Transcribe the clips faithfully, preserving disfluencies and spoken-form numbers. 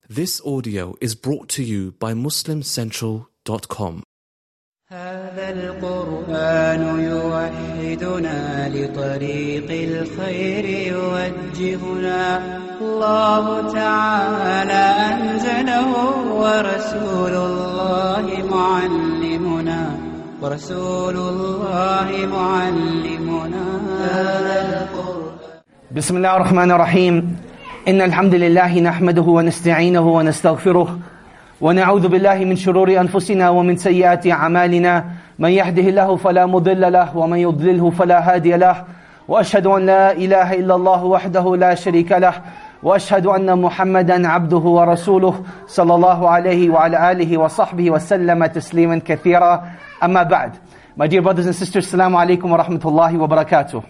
This audio is brought to you by muslim central dot com. هذا القرآن يوحدنا لطريق الخير يوجهنا الله تعالى أنزله ورسول الله معلمنا ورسول الله معلمنا هذا القرآن. بسم الله الرحمن الرحيم. إن الحمد لله نحمده ونستعينه ونستغفره ونعوذ بالله من شرور أنفسنا ومن سيئات أعمالنا من يهده الله فلا مضل له ومن يضلله فلا هادي له وأشهد أن لا إله إلا الله وحده لا شريك له وأشهد أن محمدا عبده ورسوله صلى الله عليه وعلى آله وصحبه وسلم تسليما كثيرا. أما بعد. My dear brothers and sisters, Assalamu alaikum wa rahmatullahi wa barakatuh.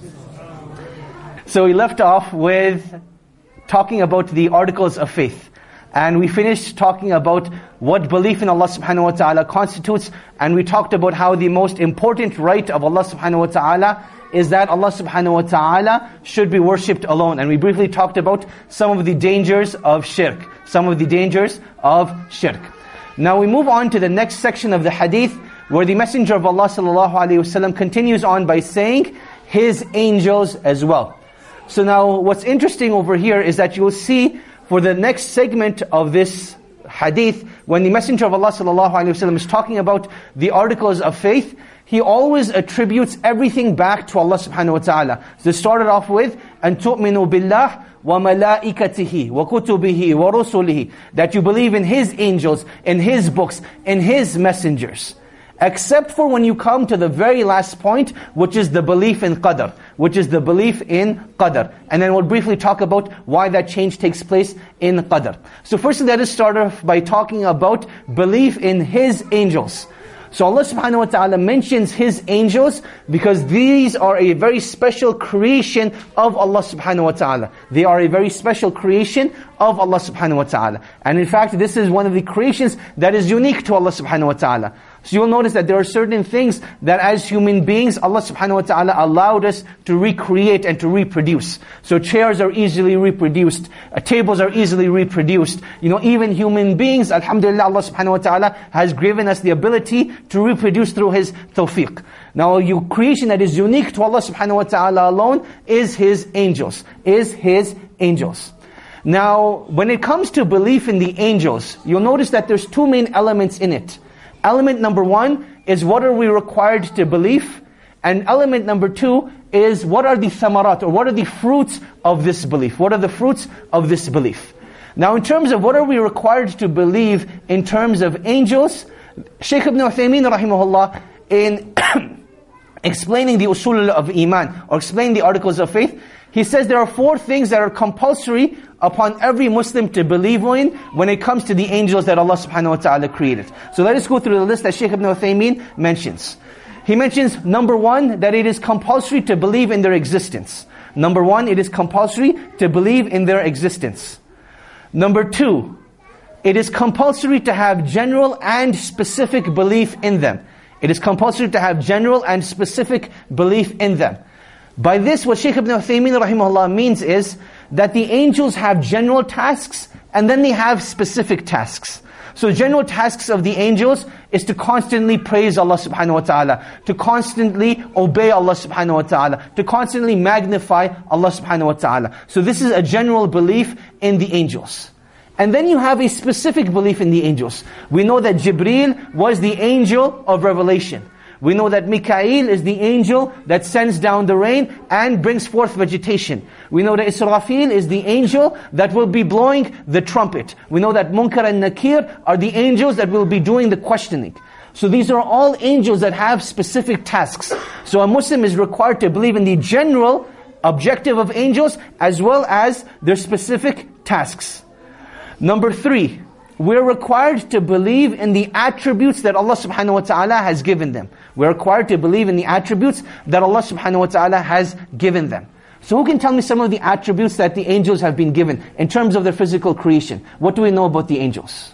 So we left off with talking about the articles of faith. And we finished talking about what belief in Allah subhanahu wa ta'ala constitutes. And we talked about how the most important right of Allah subhanahu wa ta'ala is that Allah subhanahu wa ta'ala should be worshipped alone. And we briefly talked about some of the dangers of shirk. Some of the dangers of shirk. Now we move on to the next section of the hadith, where the Messenger of Allah sallallahu alayhi wasallam continues on by saying, His angels as well. So now what's interesting over here is that you'll see for the next segment of this hadith, when the Messenger of Allah sallallahu alaihi wasallam is talking about the articles of faith, he always attributes everything back to Allah subhanahu wa ta'ala. So it started off with, أَن تُؤْمِنُوا بِاللَّهِ وَمَلَائِكَتِهِ وَكُتُبِهِ وَرُسُلِهِ, that you believe in His angels, in His books, in His messengers. Except for when you come to the very last point, which is the belief in qadr, which is the belief in qadr. And then we'll briefly talk about why that change takes place in qadr. So first let us start off by talking about belief in His angels. So Allah subhanahu wa ta'ala mentions His angels because these are a very special creation of Allah subhanahu wa ta'ala. They are a very special creation of Allah subhanahu wa ta'ala. And in fact, this is one of the creations that is unique to Allah subhanahu wa ta'ala. So you'll notice that there are certain things that as human beings, Allah subhanahu wa ta'ala allowed us to recreate and to reproduce. So chairs are easily reproduced, uh, tables are easily reproduced. You know, even human beings, alhamdulillah, Allah subhanahu wa ta'ala has given us the ability to reproduce through His tawfiq. Now, your creation that is unique to Allah subhanahu wa ta'ala alone is His angels, is His angels. Now, when it comes to belief in the angels, you'll notice that there's two main elements in it. Element number one is what are we required to believe? And element number two is what are the thamarat, or what are the fruits of this belief? What are the fruits of this belief? Now in terms of what are we required to believe in terms of angels, Shaykh Ibn Uthaymeen rahimahullah, in explaining the usul of iman, or explaining the articles of faith, he says there are four things that are compulsory upon every Muslim to believe in when it comes to the angels that Allah subhanahu wa ta'ala created. So let us go through the list that Shaykh Ibn Uthaymeen mentions. He mentions, number one, that it is compulsory to believe in their existence. Number one, it is compulsory to believe in their existence. Number two, it is compulsory to have general and specific belief in them. It is compulsory to have general and specific belief in them. By this, what Shaykh Ibn Uthaymeen rahimahullah means is that the angels have general tasks and then they have specific tasks. So general tasks of the angels is to constantly praise Allah subhanahu wa ta'ala, to constantly obey Allah subhanahu wa ta'ala, to constantly magnify Allah subhanahu wa ta'ala. So this is a general belief in the angels. And then you have a specific belief in the angels. We know that Jibreel was the angel of revelation. We know that Mikael is the angel that sends down the rain and brings forth vegetation. We know that Israfil is the angel that will be blowing the trumpet. We know that Munkar and Nakir are the angels that will be doing the questioning. So these are all angels that have specific tasks. So a Muslim is required to believe in the general objective of angels as well as their specific tasks. Number three, we're required to believe in the attributes that Allah subhanahu wa ta'ala has given them. We're required to believe in the attributes that Allah subhanahu wa ta'ala has given them. So who can tell me some of the attributes that the angels have been given in terms of their physical creation? What do we know about the angels?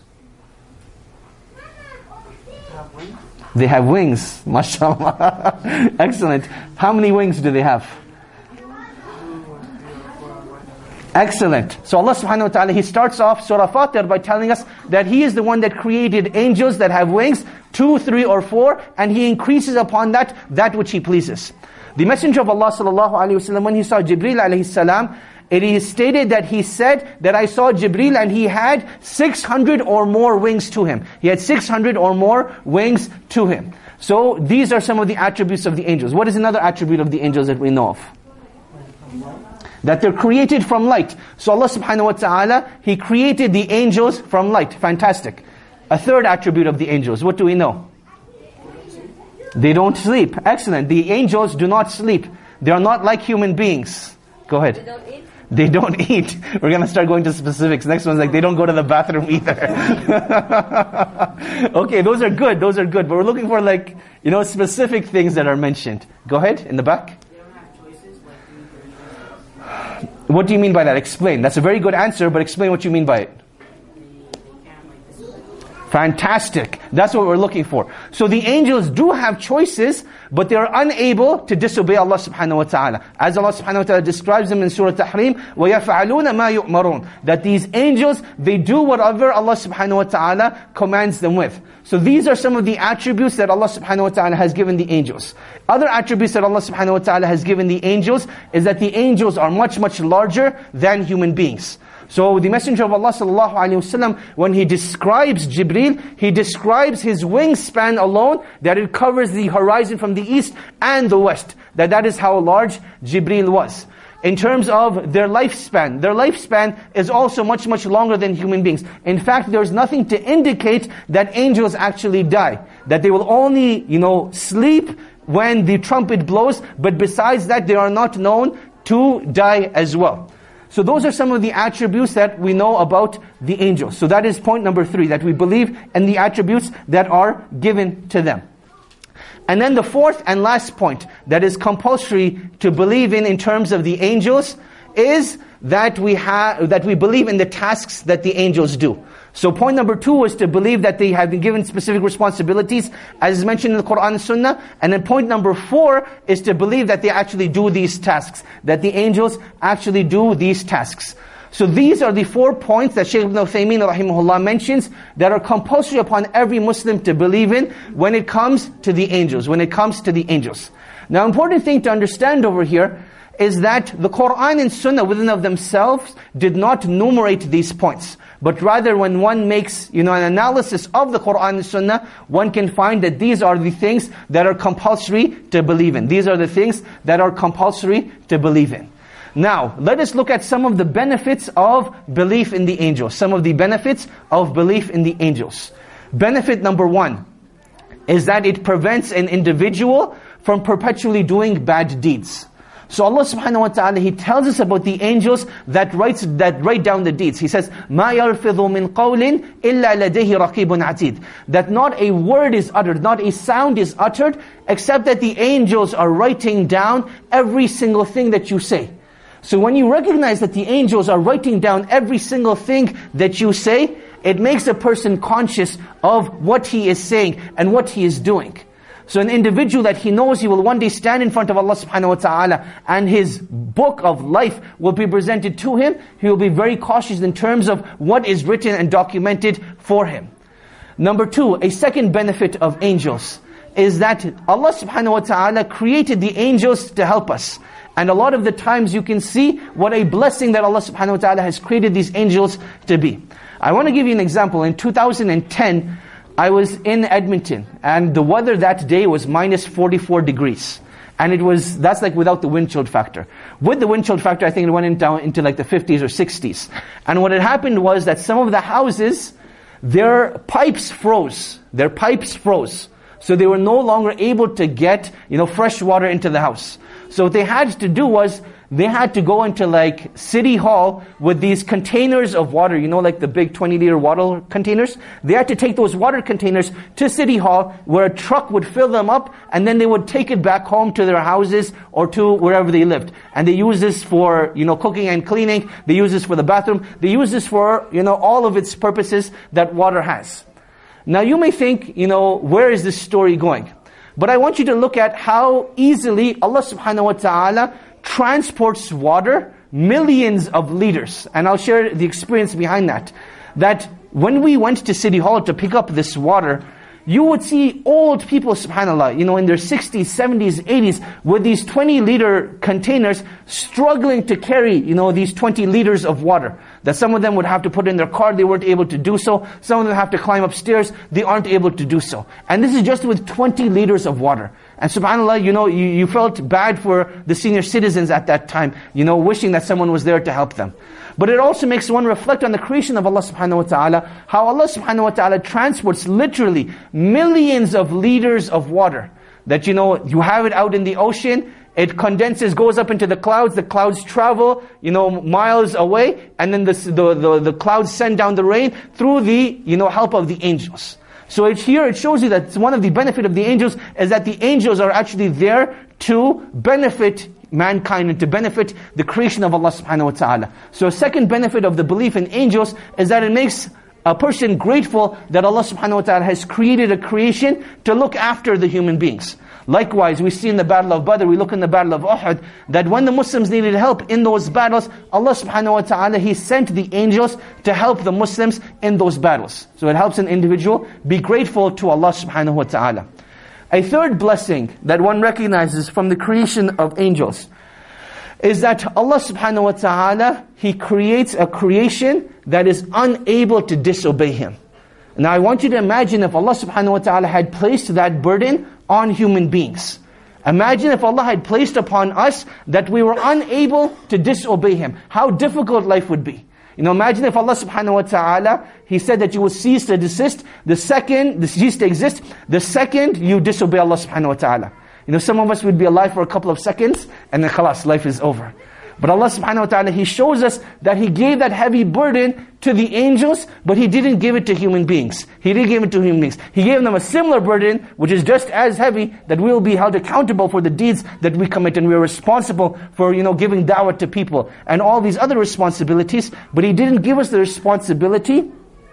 They have wings. MashaAllah. Excellent. How many wings do they have? Excellent. So Allah subhanahu wa ta'ala, He starts off Surah Fatir by telling us that He is the one that created angels that have wings, two, three or four, and He increases upon that, that which He pleases. The Messenger of Allah sallallahu alayhi wa sallam, when he saw Jibreel alayhi salam, it is stated that he said that I saw Jibreel and he had six hundred or more wings to him. He had six hundred or more wings to him. So these are some of the attributes of the angels. What is another attribute of the angels that we know of? That they're created from light. So Allah subhanahu wa ta'ala, He created the angels from light. Fantastic. A third attribute of the angels, what do we know? They don't sleep. Excellent. The angels do not sleep. They are not like human beings. Go ahead. They don't eat? They don't eat. We're going to start going to specifics. Next one's like, they don't go to the bathroom either. Okay, those are good. Those are good. But we're looking for like, you know, specific things that are mentioned. Go ahead, in the back. What do you mean by that? Explain. That's a very good answer, but explain what you mean by it. Fantastic. That's what we're looking for. So the angels do have choices, but they are unable to disobey Allah subhanahu wa ta'ala. As Allah subhanahu wa ta'ala describes them in Surah Tahrim, وَيَفْعَلُونَ مَا يُؤْمَرُونَ, that these angels, they do whatever Allah subhanahu wa ta'ala commands them with. So these are some of the attributes that Allah subhanahu wa ta'ala has given the angels. Other attributes that Allah subhanahu wa ta'ala has given the angels is that the angels are much, much larger than human beings. So the Messenger of Allah sallallahu alaihi wasallam, when he describes Jibreel, he describes his wingspan alone, that it covers the horizon from the east and the west. That that is how large Jibreel was. In terms of their lifespan, their lifespan is also much, much longer than human beings. In fact, there's nothing to indicate that angels actually die. That they will only, you know, sleep when the trumpet blows, but besides that, they are not known to die as well. So those are some of the attributes that we know about the angels. So that is point number three, that we believe in the attributes that are given to them. And then the fourth and last point that is compulsory to believe in in terms of the angels is that we have that we believe in the tasks that the angels do. So point number two was to believe that they have been given specific responsibilities as is mentioned in the Quran and Sunnah. And then point number four is to believe that they actually do these tasks. That the angels actually do these tasks. So these are the four points that Shaykh Ibn Uthaymeen rahimahullah mentions that are compulsory upon every Muslim to believe in when it comes to the angels. When it comes to the angels. Now important thing to understand over here is that the Quran and Sunnah within of themselves did not enumerate these points. But rather when one makes, you know, an analysis of the Quran and Sunnah, one can find that these are the things that are compulsory to believe in. These are the things that are compulsory to believe in. Now, let us look at some of the benefits of belief in the angels. Some of the benefits of belief in the angels. Benefit number one is that it prevents an individual from perpetually doing bad deeds. So Allah subhanahu wa ta'ala, He tells us about the angels that writes that write down the deeds. He says, مَا يَلْفِظُ مِنْ قَوْلٍ إِلَّا لَدَيْهِ رَقِيبٌ عَتِيدٌ. That not a word is uttered, not a sound is uttered, except that the angels are writing down every single thing that you say. So when you recognize that the angels are writing down every single thing that you say, it makes a person conscious of what he is saying and what he is doing. So an individual that he knows he will one day stand in front of Allah subhanahu wa ta'ala and his book of life will be presented to him, he will be very cautious in terms of what is written and documented for him. Number two, a second benefit of angels is that Allah subhanahu wa ta'ala created the angels to help us. And a lot of the times you can see what a blessing that Allah subhanahu wa ta'ala has created these angels to be. I want to give you an example. In two thousand ten, I was in Edmonton, and the weather that day was minus forty-four degrees. And it was, that's like without the wind chill factor. With the wind chill factor, I think it went in down into like the fifties or sixties. And what had happened was that some of the houses, their pipes froze. Their pipes froze. So they were no longer able to get, you know, fresh water into the house. So what they had to do was, they had to go into like City Hall with these containers of water, you know, like the big twenty liter water containers. They had to take those water containers to City Hall where a truck would fill them up and then they would take it back home to their houses or to wherever they lived. And they use this for, you know, cooking and cleaning. They use this for the bathroom. They use this for, you know, all of its purposes that water has. Now you may think, you know, where is this story going? But I want you to look at how easily Allah subhanahu wa ta'ala transports water millions of leaders. And I'll share the experience behind that. That when we went to City Hall to pick up this water, you would see old people, subhanAllah, you know, in their sixties, seventies, eighties, with these twenty liter containers, struggling to carry, you know, these twenty liters of water. That some of them would have to put in their car, they weren't able to do so. Some of them have to climb upstairs, they aren't able to do so. And this is just with twenty liters of water. And subhanAllah, you know, you, you felt bad for the senior citizens at that time, you know, wishing that someone was there to help them. But it also makes one reflect on the creation of Allah subhanahu wa ta'ala, how Allah subhanahu wa ta'ala transports literally millions of liters of water. That, you know, you have it out in the ocean, it condenses, goes up into the clouds, the clouds travel, you know, miles away, and then the, the, the, the clouds send down the rain through the, you know, help of the angels. So it, here it shows you that one of the benefit of the angels is that the angels are actually there to benefit mankind and to benefit the creation of Allah subhanahu wa ta'ala. So a second benefit of the belief in angels is that it makes a person grateful that Allah subhanahu wa ta'ala has created a creation to look after the human beings. Likewise, we see in the battle of Badr, we look in the battle of Uhud, that when the Muslims needed help in those battles, Allah subhanahu wa ta'ala, He sent the angels to help the Muslims in those battles. So it helps an individual be grateful to Allah subhanahu wa ta'ala. A third blessing that one recognizes from the creation of angels is that Allah subhanahu wa ta'ala, He creates a creation that is unable to disobey Him. Now I want you to imagine if Allah subhanahu wa ta'ala had placed that burden on human beings. Imagine if Allah had placed upon us that we were unable to disobey Him. How difficult life would be. You know, imagine if Allah subhanahu wa ta'ala, He said that you will cease to desist, the second, cease to exist, the second you disobey Allah subhanahu wa ta'ala. You know, some of us would be alive for a couple of seconds, and then khalas, life is over. But Allah subhanahu wa ta'ala, He shows us that He gave that heavy burden to the angels, but He didn't give it to human beings. He didn't give it to human beings. He gave them a similar burden, which is just as heavy, that we will be held accountable for the deeds that we commit, and we are responsible for, you know, giving da'wah to people, and all these other responsibilities. But He didn't give us the responsibility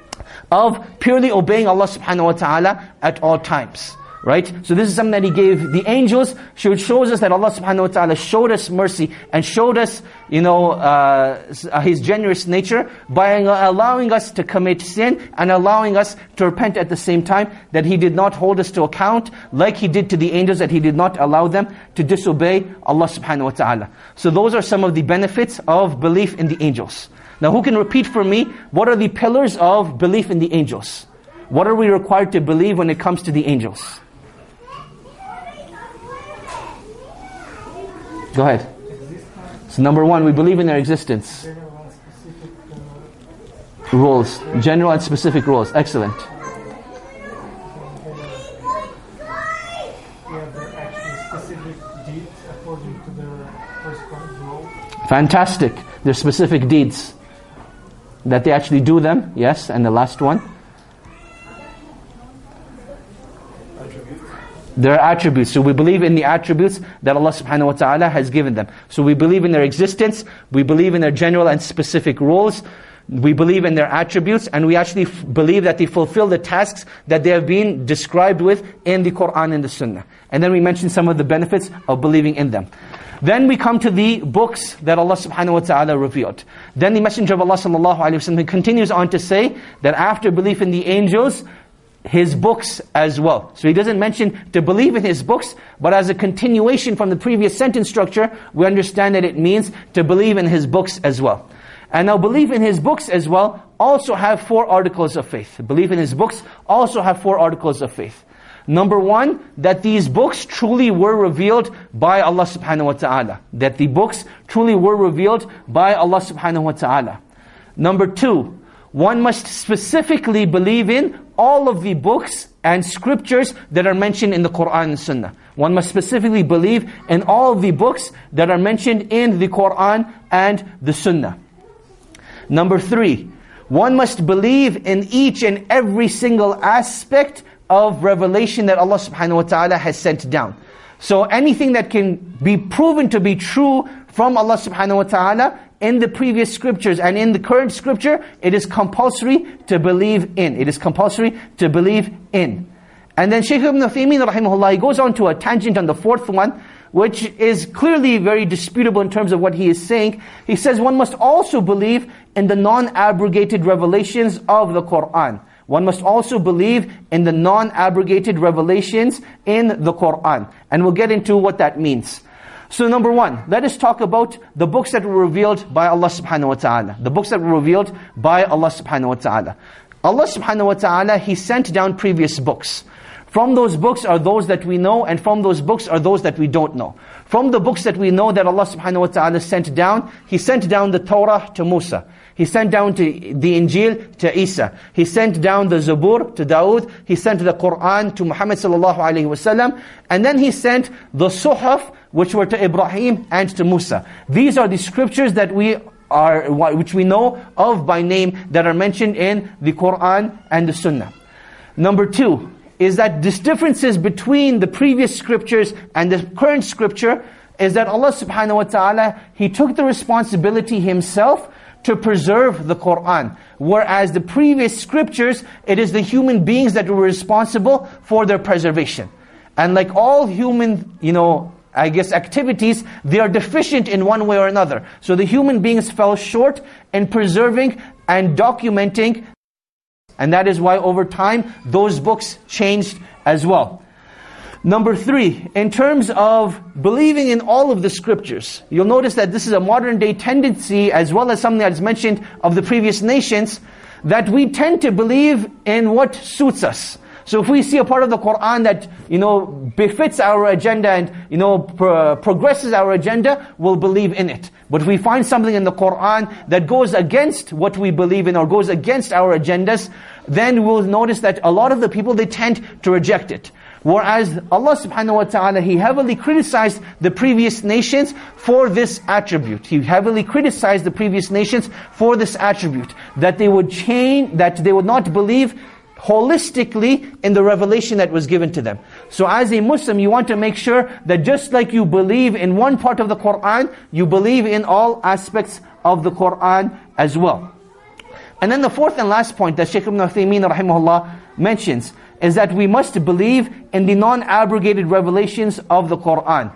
of purely obeying Allah subhanahu wa ta'ala at all times. Right? So this is something that He gave the angels. So it shows us that Allah subhanahu wa ta'ala showed us mercy and showed us, you know, uh, His generous nature by allowing us to commit sin and allowing us to repent at the same time, that He did not hold us to account like He did to the angels, that He did not allow them to disobey Allah subhanahu wa ta'ala. So those are some of the benefits of belief in the angels. Now who can repeat for me, what are the pillars of belief in the angels? What are we required to believe when it comes to the angels? Go ahead. So number one, we believe in their existence. Rules. General and specific rules. Excellent. Fantastic. Their specific deeds. That they actually do them. Yes. And the last one. Their attributes. So we believe in the attributes that Allah subhanahu wa ta'ala has given them. So we believe in their existence, we believe in their general and specific roles, we believe in their attributes, and we actually f- believe that they fulfill the tasks that they have been described with in the Qur'an and the Sunnah. And then we mentioned some of the benefits of believing in them. Then we come to the books that Allah subhanahu wa ta'ala revealed. Then the Messenger of Allah sallallahu alayhi wa sallam continues on to say that after belief in the angels, His books as well. So He doesn't mention to believe in His books, but as a continuation from the previous sentence structure, we understand that it means to believe in His books as well. And now belief in His books as well also have four articles of faith. Belief in His books also have four articles of faith. Number one, that these books truly were revealed by Allah subhanahu wa ta'ala. That the books truly were revealed by Allah subhanahu wa ta'ala. Number two, one must specifically believe in all of the books and scriptures that are mentioned in the Qur'an and Sunnah. One must specifically believe in all of the books that are mentioned in the Qur'an and the Sunnah. Number three, one must believe in each and every single aspect of revelation that Allah subhanahu wa ta'ala has sent down. So anything that can be proven to be true from Allah subhanahu wa ta'ala in the previous scriptures and in the current scripture, it is compulsory to believe in. It is compulsory to believe in. And then Shaykh Ibn Uthaymeen rahimahullah, he goes on to a tangent on the fourth one, which is clearly very disputable in terms of what he is saying. He says one must also believe in the non-abrogated revelations of the Qur'an. One must also believe in the non-abrogated revelations in the Qur'an. And we'll get into what that means. So number one, let us talk about the books that were revealed by Allah subhanahu wa ta'ala. The books that were revealed by Allah subhanahu wa ta'ala. Allah subhanahu wa ta'ala, He sent down previous books. From those books are those that we know, and from those books are those that we don't know. From the books that we know that Allah subhanahu wa ta'ala sent down, He sent down the Torah to Musa. He sent down to the Injil to Isa. He sent down the Zabur to Dawood. He sent the Qur'an to Muhammad sallallahu alayhi wa sallam. And then He sent the Suhaf, which were to Ibrahim and to Musa. These are the scriptures that we are, which we know of by name, that are mentioned in the Qur'an and the Sunnah. Number two is that this differences between the previous scriptures and the current scripture is that Allah subhanahu wa ta'ala, He took the responsibility Himself to preserve the Qur'an. Whereas the previous scriptures, it is the human beings that were responsible for their preservation. And like all human, you know, I guess activities, they are deficient in one way or another. So the human beings fell short in preserving and documenting. And that is why over time, those books changed as well. Number three, in terms of believing in all of the scriptures, you'll notice that this is a modern day tendency, as well as something that's mentioned of the previous nations, that we tend to believe in what suits us. So if we see a part of the Qur'an that, you know, befits our agenda and, you know, pro- progresses our agenda, we'll believe in it. But if we find something in the Qur'an that goes against what we believe in or goes against our agendas, then we'll notice that a lot of the people, they tend to reject it. Whereas Allah subhanahu wa ta'ala, He heavily criticized the previous nations for this attribute. He heavily criticized the previous nations for this attribute. That they would change, that they would not believe holistically in the revelation that was given to them. So as a Muslim, you want to make sure that just like you believe in one part of the Qur'an, you believe in all aspects of the Qur'an as well. And then the fourth and last point that Shaykh Ibn Uthaymeen rahimahullah mentions is that we must believe in the non-abrogated revelations of the Qur'an.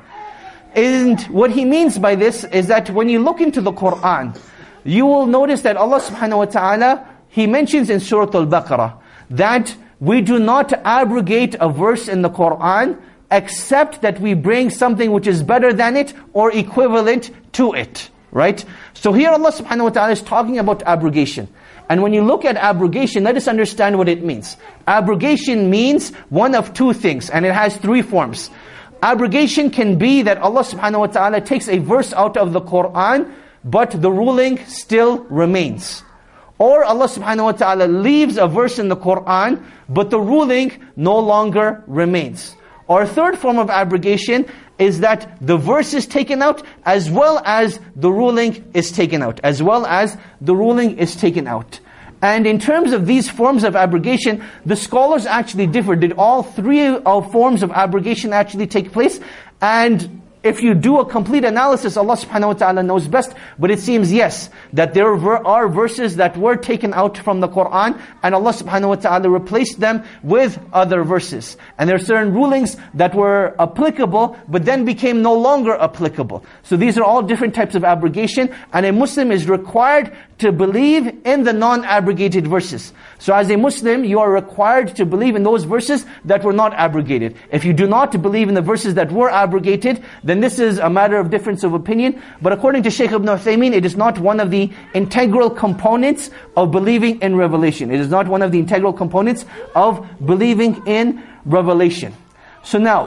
And what he means by this is that when you look into the Qur'an, you will notice that Allah subhanahu wa ta'ala, He mentions in Surah Al-Baqarah that we do not abrogate a verse in the Qur'an except that we bring something which is better than it or equivalent to it. Right? So here Allah subhanahu wa ta'ala is talking about abrogation. And when you look at abrogation, let us understand what it means. Abrogation means one of two things, and it has three forms. Abrogation can be that Allah subhanahu wa ta'ala takes a verse out of the Qur'an, but the ruling still remains. Or Allah subhanahu wa ta'ala leaves a verse in the Qur'an, but the ruling no longer remains. Or a third form of abrogation is that the verse is taken out as well as the ruling is taken out. As well as the ruling is taken out. And in terms of these forms of abrogation, the scholars actually differ. Did all three of forms of abrogation actually take place? And if you do a complete analysis, Allah subhanahu wa ta'ala knows best. But it seems yes, that there are verses that were taken out from the Qur'an, and Allah subhanahu wa ta'ala replaced them with other verses. And there are certain rulings that were applicable, but then became no longer applicable. So these are all different types of abrogation, and a Muslim is required to believe in the non-abrogated verses. So as a Muslim, you are required to believe in those verses that were not abrogated. If you do not believe in the verses that were abrogated, then this is a matter of difference of opinion. But according to Shaykh Ibn Uthaymeen, it is not one of the integral components of believing in revelation. It is not one of the integral components of believing in revelation. So now,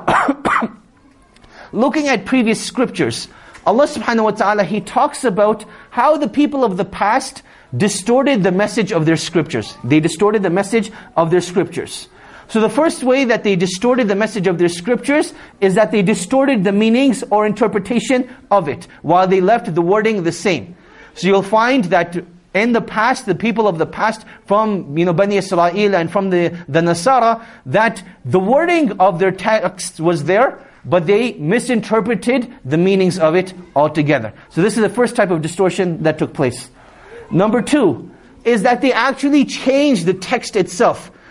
looking at previous scriptures, Allah subhanahu wa ta'ala, He talks about how the people of the past distorted the message of their scriptures. They distorted the message of their scriptures. So the first way that they distorted the message of their scriptures is that they distorted the meanings or interpretation of it, while they left the wording the same. So you'll find that in the past, the people of the past, from you know Bani Israel and from the, the Nasara, that the wording of their text was there, but they misinterpreted the meanings of it altogether. So this is the first type of distortion that took place. Number two is that they actually changed the text itself.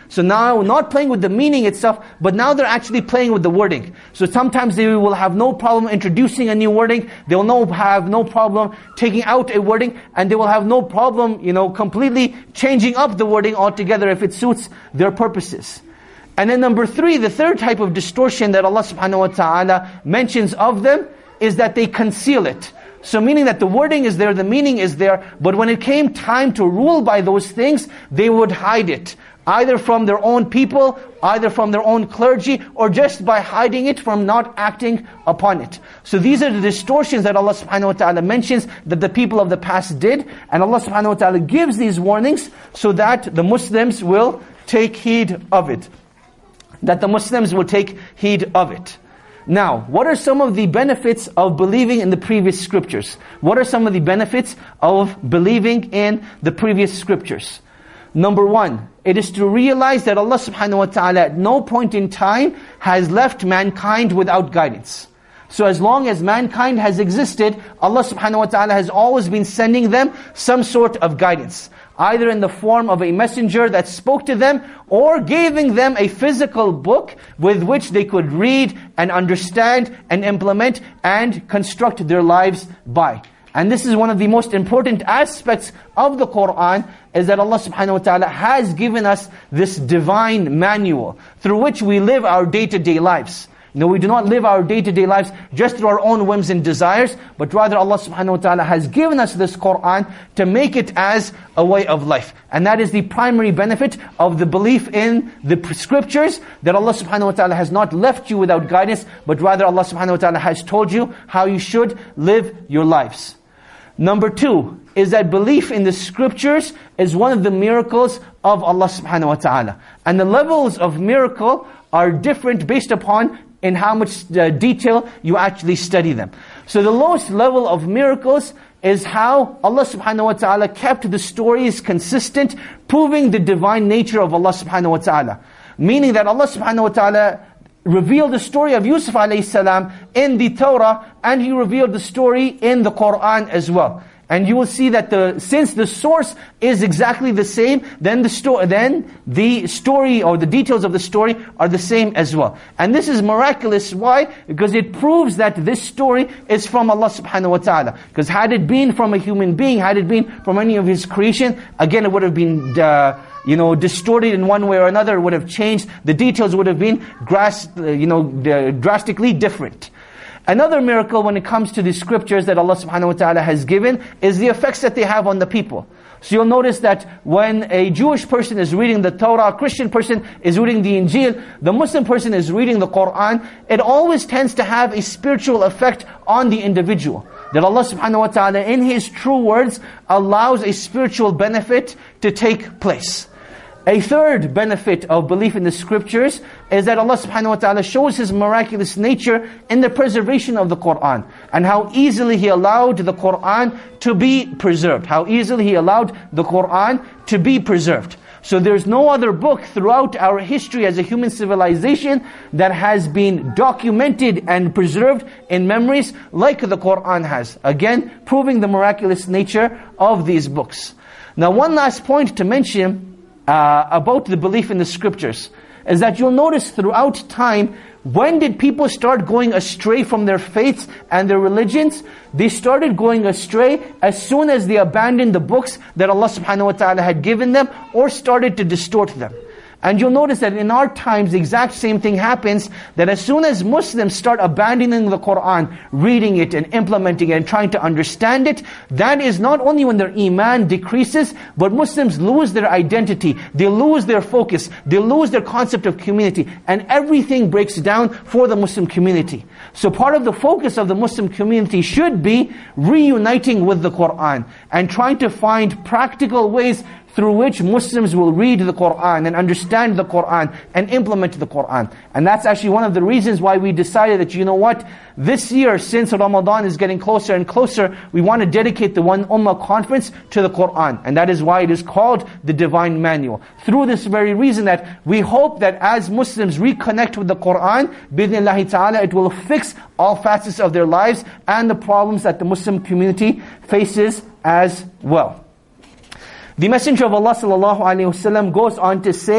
So now, not playing with the meaning itself, but now they're actually playing with the wording. So sometimes they will have no problem introducing a new wording, they will no, have no problem taking out a wording, and they will have no problem, you know, completely changing up the wording altogether if it suits their purposes. And then number three, the third type of distortion that Allah subhanahu wa ta'ala mentions of them is that they conceal it. So meaning that the wording is there, the meaning is there, but when it came time to rule by those things, they would hide it. Either from their own people, either from their own clergy, or just by hiding it from not acting upon it. So these are the distortions that Allah subhanahu wa ta'ala mentions that the people of the past did. And Allah subhanahu wa ta'ala gives these warnings so that the Muslims will take heed of it. That the Muslims will take heed of it. Now, what are some of the benefits of believing in the previous scriptures? What are some of the benefits of believing in the previous scriptures? Number one, it is to realize that Allah subhanahu wa ta'ala at no point in time has left mankind without guidance. So as long as mankind has existed, Allah subhanahu wa ta'ala has always been sending them some sort of guidance. Either in the form of a messenger that spoke to them, or giving them a physical book with which they could read and understand and implement and construct their lives by. And this is one of the most important aspects of the Qur'an, is that Allah subhanahu wa ta'ala has given us this divine manual through which we live our day-to-day lives. You know, we do not live our day-to-day lives just through our own whims and desires, but rather Allah subhanahu wa ta'ala has given us this Qur'an to make it as a way of life. And that is the primary benefit of the belief in the scriptures, that Allah subhanahu wa ta'ala has not left you without guidance, but rather Allah subhanahu wa ta'ala has told you how you should live your lives. Number two is that belief in the scriptures is one of the miracles of Allah subhanahu wa ta'ala. And the levels of miracle are different based upon in how much uh, detail you actually study them. So the lowest level of miracles is how Allah subhanahu wa ta'ala kept the stories consistent, proving the divine nature of Allah subhanahu wa ta'ala. Meaning that Allah subhanahu wa ta'ala revealed the story of Yusuf alayhi salam in the Torah, and He revealed the story in the Qur'an as well. And you will see that the since the source is exactly the same, then the story, then the story or the details of the story are the same as well. And this is miraculous. Why? Because it proves that this story is from Allah subhanahu wa ta'ala. Because had it been from a human being, had it been from any of His creation, again it would have been uh, you know, distorted in one way or another, would have changed. The details would have been gras- you know, drastically different. Another miracle when it comes to the scriptures that Allah subhanahu wa ta'ala has given is the effects that they have on the people. So you'll notice that when a Jewish person is reading the Torah, a Christian person is reading the Injil, the Muslim person is reading the Qur'an, it always tends to have a spiritual effect on the individual. That Allah subhanahu wa ta'ala in His true words allows a spiritual benefit to take place. A third benefit of belief in the scriptures is that Allah subhanahu wa ta'ala shows His miraculous nature in the preservation of the Qur'an. And how easily He allowed the Qur'an to be preserved. How easily He allowed the Qur'an to be preserved. So there's no other book throughout our history as a human civilization that has been documented and preserved in memories like the Qur'an has. Again, proving the miraculous nature of these books. Now one last point to mention Uh, about the belief in the scriptures is that you'll notice throughout time, when did people start going astray from their faiths and their religions? They started going astray as soon as they abandoned the books that Allah subhanahu wa ta'ala had given them, or started to distort them. And you'll notice that in our times, the exact same thing happens, that as soon as Muslims start abandoning the Qur'an, reading it and implementing it and trying to understand it, that is not only when their iman decreases, but Muslims lose their identity, they lose their focus, they lose their concept of community, and everything breaks down for the Muslim community. So part of the focus of the Muslim community should be reuniting with the Qur'an, and trying to find practical ways through which Muslims will read the Qur'an and understand the Qur'an and implement the Qur'an. And that's actually one of the reasons why we decided that, you know what, this year, since Ramadan is getting closer and closer, we want to dedicate the One Ummah conference to the Qur'an. And that is why it is called the Divine Manual. Through this very reason, that we hope that as Muslims reconnect with the Qur'an, bi'idhnillahi ta'ala, it will fix all facets of their lives and the problems that the Muslim community faces as well. The Messenger of Allah sallallahu alaihi wasallam goes on to say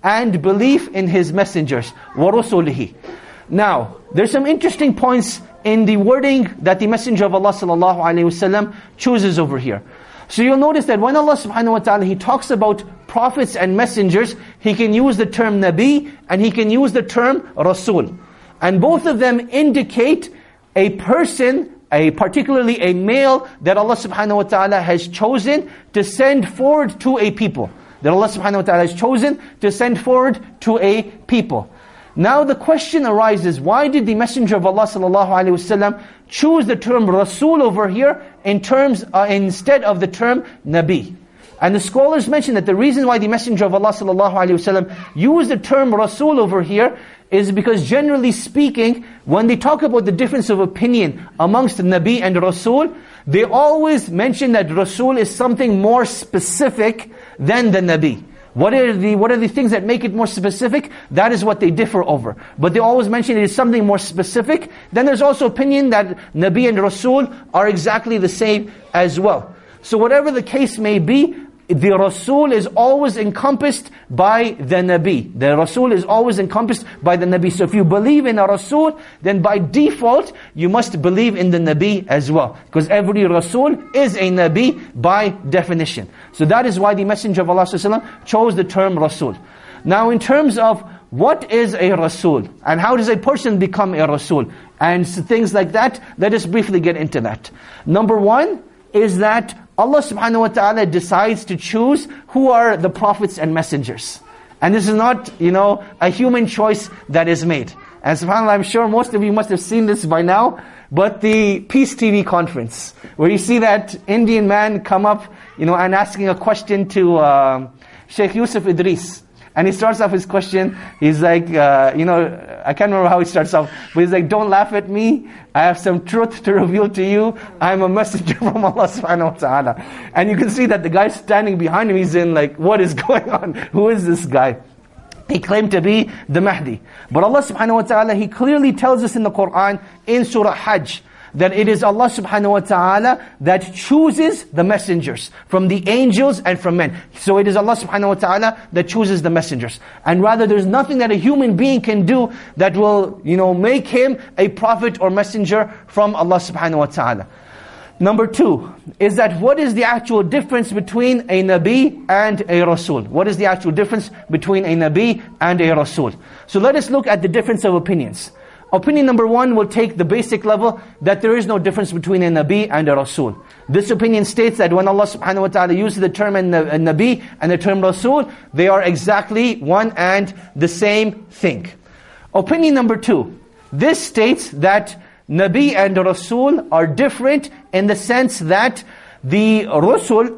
and belief in His messengers. وَرُسُلِهِ. Now, there's some interesting points in the wording that the Messenger of Allah sallallahu alaihi wasallam chooses over here. So you'll notice that when Allah subhanahu wa ta'ala, He talks about prophets and messengers, He can use the term Nabi and He can use the term Rasul. And both of them indicate a person, a particularly a male that Allah subhanahu wa ta'ala has chosen to send forward to a people. That Allah subhanahu wa ta'ala has chosen to send forward to a people. Now the question arises, why did the Messenger of Allah sallallahu alaihi wasallam choose the term Rasul over here in terms uh, instead of the term Nabi? And the scholars mention that the reason why the Messenger of Allah sallallahu alaihi wasallam used the term Rasul over here is because generally speaking, when they talk about the difference of opinion amongst Nabi and Rasul, they always mention that Rasul is something more specific than the Nabi. What are the what are the things that make it more specific? That is what they differ over. But they always mention it is something more specific. Then there's also opinion that Nabi and Rasul are exactly the same as well. So whatever the case may be, the Rasul is always encompassed by the Nabi. The Rasul is always encompassed by the Nabi. So if you believe in a Rasul, then by default, you must believe in the Nabi as well. Because every Rasul is a Nabi by definition. So that is why the Messenger of Allah ﷺ chose the term Rasul. Now in terms of what is a Rasul, and how does a person become a Rasul, and things like that, let us briefly get into that. Number one is that Allah subhanahu wa ta'ala decides to choose who are the prophets and messengers. And this is not, you know, a human choice that is made. And subhanAllah, I'm sure most of you must have seen this by now, but the Peace T V conference, where you see that Indian man come up, you know, and asking a question to uh, Sheikh Yusuf Idris. And he starts off his question, he's like, uh, you know, I can't remember how he starts off, but he's like, don't laugh at me, I have some truth to reveal to you, I'm a messenger from Allah subhanahu wa ta'ala. And you can see that the guy standing behind him, he's in like, what is going on? Who is this guy? He claimed to be the Mahdi. But Allah subhanahu wa ta'ala, He clearly tells us in the Qur'an, in Surah Hajj, that it is Allah subhanahu wa ta'ala that chooses the messengers from the angels and from men. So it is Allah subhanahu wa ta'ala that chooses the messengers. And rather there's nothing that a human being can do that will, you know, make him a prophet or messenger from Allah subhanahu wa ta'ala. Number two is that what is the actual difference between a Nabi and a Rasul? What is the actual difference between a Nabi and a Rasul? So let us look at the difference of opinions. Opinion number one will take the basic level that there is no difference between a Nabi and a Rasul. This opinion states that when Allah subhanahu wa ta'ala uses the term Nabi and the term Rasul, they are exactly one and the same thing. Opinion number two, this states that Nabi and Rasul are different in the sense that the Rasul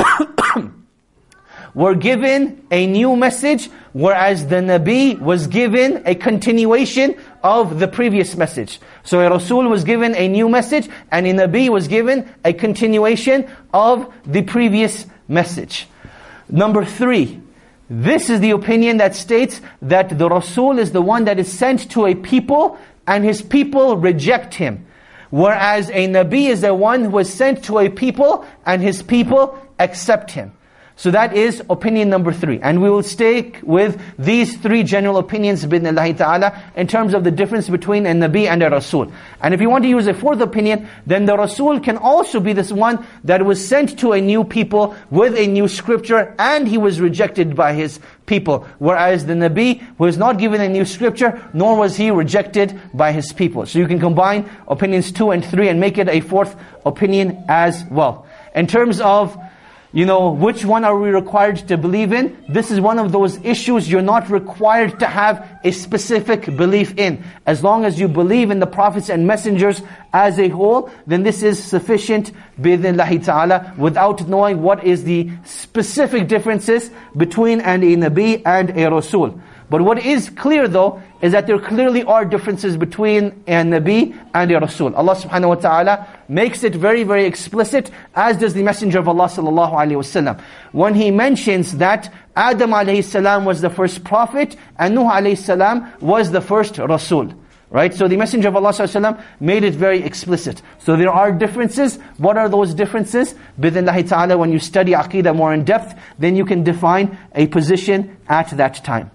were given a new message, whereas the Nabi was given a continuation of the previous message. So a Rasul was given a new message, and a Nabi was given a continuation of the previous message. Number three, this is the opinion that states that the Rasul is the one that is sent to a people, and his people reject him. Whereas a Nabi is the one who is sent to a people, and his people accept him. So that is opinion number three. And we will stay with these three general opinions, bidnillahi ta'ala, in terms of the difference between a Nabi and a Rasul. And if you want to use a fourth opinion, then the Rasul can also be this one that was sent to a new people with a new scripture, and he was rejected by his people. Whereas the Nabi was not given a new scripture, nor was he rejected by his people. So you can combine opinions two and three and make it a fourth opinion as well. In terms of, you know, which one are we required to believe in? This is one of those issues you're not required to have a specific belief in. As long as you believe in the prophets and messengers as a whole, then this is sufficient, bi'idhnillahi ta'ala, without knowing what is the specific differences between an a Nabi and a Rasul. But what is clear though, is that there clearly are differences between a Nabi and a Rasul. Allah subhanahu wa ta'ala makes it very, very explicit, as does the Messenger of Allah sallallahu alayhi wasallam. When he mentions that Adam alayhi salam was the first prophet, and Nuh alayhi salam was the first Rasul. Right? So the Messenger of Allah sallallahu alayhi wasallam made it very explicit. So there are differences. What are those differences? Bidnillahi ta'ala, when you study Aqeedah more in depth, then you can define a position at that time.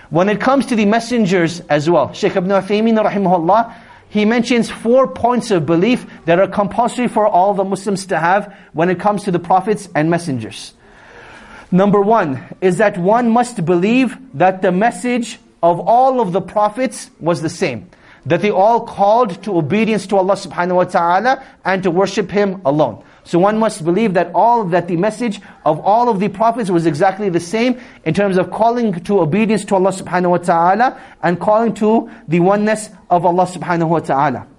When it comes to the messengers as well, Shaykh Ibn Uthaymeen rahimahullah, he mentions four points of belief that are compulsory for all the Muslims to have when it comes to the prophets and messengers. Number one is that one must believe that the message of all of the prophets was the same. That they all called to obedience to Allah subhanahu wa ta'ala and to worship Him alone. So one must believe that all that the message of all of the prophets was exactly the same in terms of calling to obedience to Allah subhanahu wa ta'ala and calling to the oneness of Allah subhanahu wa ta'ala.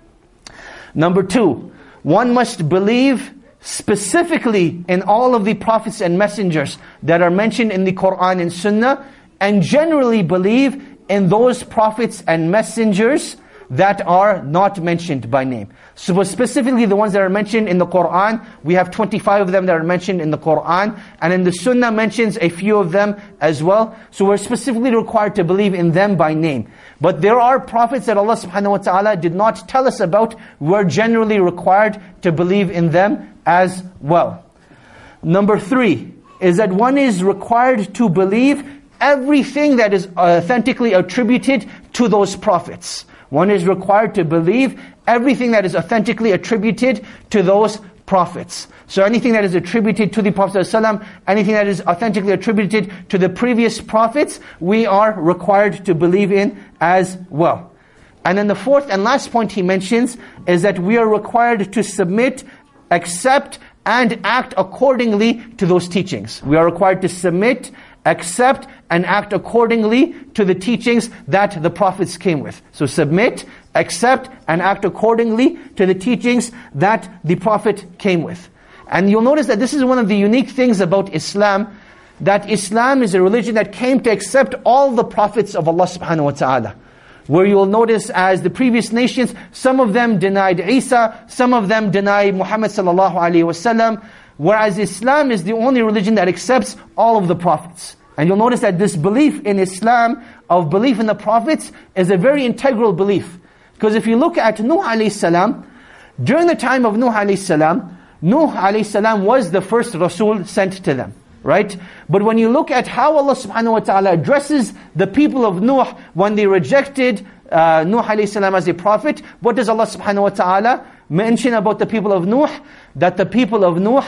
Number two, one must believe specifically in all of the prophets and messengers that are mentioned in the Quran and Sunnah, and generally believe in those prophets and messengers that are not mentioned by name. So specifically the ones that are mentioned in the Quran, we have twenty-five of them that are mentioned in the Quran, and in the Sunnah mentions a few of them as well. So we're specifically required to believe in them by name. But there are prophets that Allah subhanahu wa ta'ala did not tell us about. We're generally required to believe in them as well. Number three is that one is required to believe everything that is authentically attributed to those prophets. One is required to believe everything that is authentically attributed to those prophets. So anything that is attributed to the Prophet ﷺ, anything that is authentically attributed to the previous prophets, we are required to believe in as well. And then the fourth and last point he mentions is that we are required to submit, accept, and act accordingly to those teachings. We are required to submit, accept, and act accordingly to the teachings that the prophets came with. So submit, accept, and act accordingly to the teachings that the Prophet came with. And you'll notice that this is one of the unique things about Islam, that Islam is a religion that came to accept all the prophets of Allah subhanahu wa ta'ala. Where you'll notice as the previous nations, some of them denied Isa, some of them denied Muhammad sallallahu alaihi wasallam, whereas Islam is the only religion that accepts all of the prophets. And you'll notice that this belief in Islam, of belief in the prophets, is a very integral belief. Because if you look at Nuh alayhi salam, during the time of Nuh alayhi salam, Nuh alayhi salam was the first Rasul sent to them. Right? But when you look at how Allah subhanahu wa ta'ala addresses the people of Nuh when they rejected uh, Nuh alayhi salam as a prophet, what does Allah subhanahu wa ta'ala mention about the people of Nuh? That the people of Nuh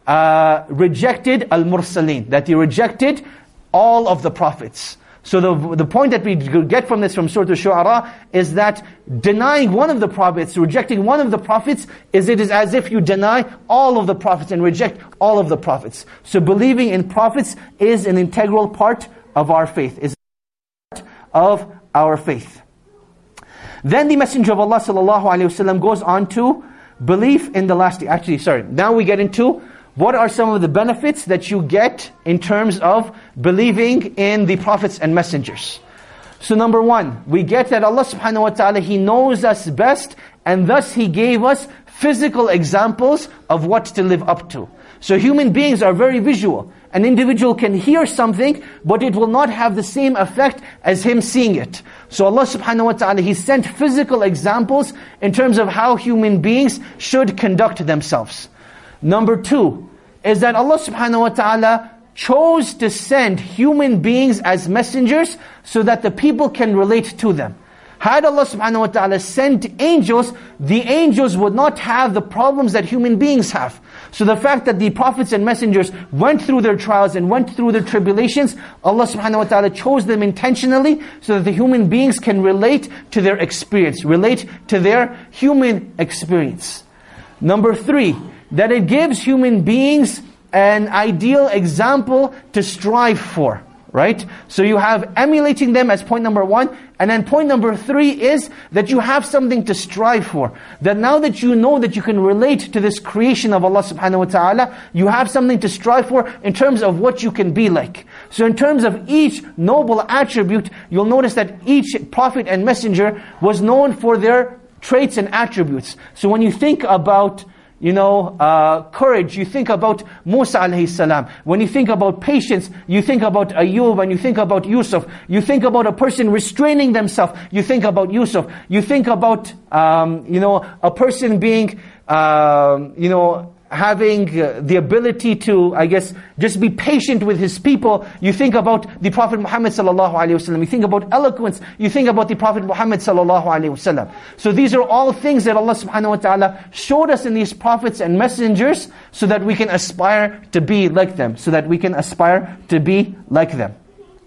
uh, rejected al-mursaleen, that they rejected all of the prophets. So the the point that we get from this from Surah Al-Shu'ara is that denying one of the prophets, rejecting one of the prophets, is it is as if you deny all of the prophets and reject all of the prophets. So believing in prophets is an integral part of our faith, is a part of our faith. Then the Messenger of Allah sallallahu alaihi wasallam goes on to belief in the last day. Actually, sorry, now we get into what are some of the benefits that you get in terms of believing in the prophets and messengers. So number one, we get that Allah subhanahu wa ta'ala, He knows us best, and thus He gave us physical examples of what to live up to. So human beings are very visual. An individual can hear something, but it will not have the same effect as him seeing it. So Allah subhanahu wa ta'ala, He sent physical examples in terms of how human beings should conduct themselves. Number two is that Allah subhanahu wa ta'ala chose to send human beings as messengers so that the people can relate to them. Had Allah subhanahu wa ta'ala sent angels, the angels would not have the problems that human beings have. So the fact that the prophets and messengers went through their trials and went through their tribulations, Allah subhanahu wa ta'ala chose them intentionally so that the human beings can relate to their experience, relate to their human experience. Number three, that it gives human beings an ideal example to strive for, right? So you have emulating them as point number one, and then point number three is that you have something to strive for. That now that you know that you can relate to this creation of Allah subhanahu wa ta'ala, you have something to strive for in terms of what you can be like. So in terms of each noble attribute, you'll notice that each prophet and messenger was known for their traits and attributes. So when you think about You know, uh, courage, you think about Musa alayhi salam. When you think about patience, you think about Ayub, and you think about Yusuf. You think about a person restraining themselves, you think about Yusuf. You think about, um, you know, a person being, uh, you know, having uh, the ability to, I guess, just be patient with his people. You think about the Prophet Muhammad sallallahu alaihi wasallam. You think about eloquence. You think about the Prophet Muhammad sallallahu alaihi wasallam. So these are all things that Allah subhanahu wa ta'ala showed us in these prophets and messengers so that we can aspire to be like them. So that we can aspire to be like them.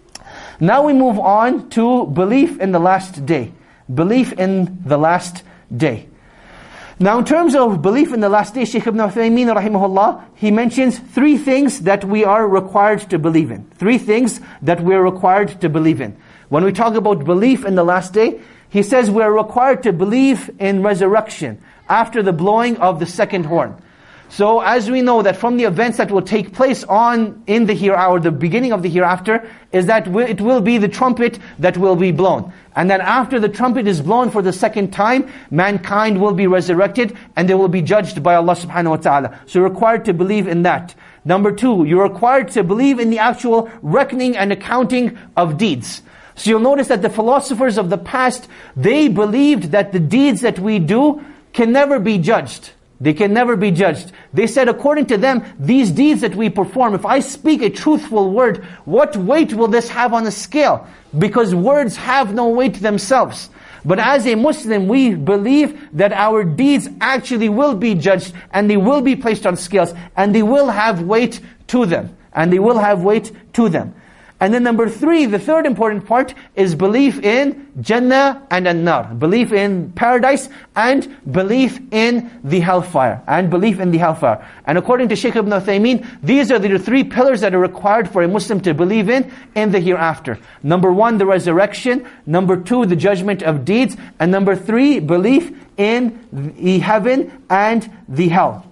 Now we move on to belief in the last day. Belief in the last day. Now in terms of belief in the last day, Shaykh Ibn Uthaymeen rahimahullah, he mentions three things that we are required to believe in. Three things that we are required to believe in. When we talk about belief in the last day, he says we are required to believe in resurrection after the blowing of the second horn. So as we know that from the events that will take place on in the hereafter, the beginning of the hereafter, is that it will be the trumpet that will be blown. And then after the trumpet is blown for the second time, mankind will be resurrected and they will be judged by Allah subhanahu wa ta'ala. So you're required to believe in that. Number two, you're required to believe in the actual reckoning and accounting of deeds. So you'll notice that the philosophers of the past, they believed that the deeds that we do can never be judged. They can never be judged. They said, according to them, these deeds that we perform, if I speak a truthful word, what weight will this have on a scale? Because words have no weight themselves. But as a Muslim, we believe that our deeds actually will be judged, and they will be placed on scales, and they will have weight to them. And they will have weight to them. And then number three, the third important part, is belief in Jannah and An-Nar. Belief in paradise and belief in the hellfire. And belief in the hellfire. And according to Shaykh Ibn Uthaymeen, these are the three pillars that are required for a Muslim to believe in, in the hereafter. Number one, the resurrection. Number two, the judgment of deeds. And number three, belief in the heaven and the hell.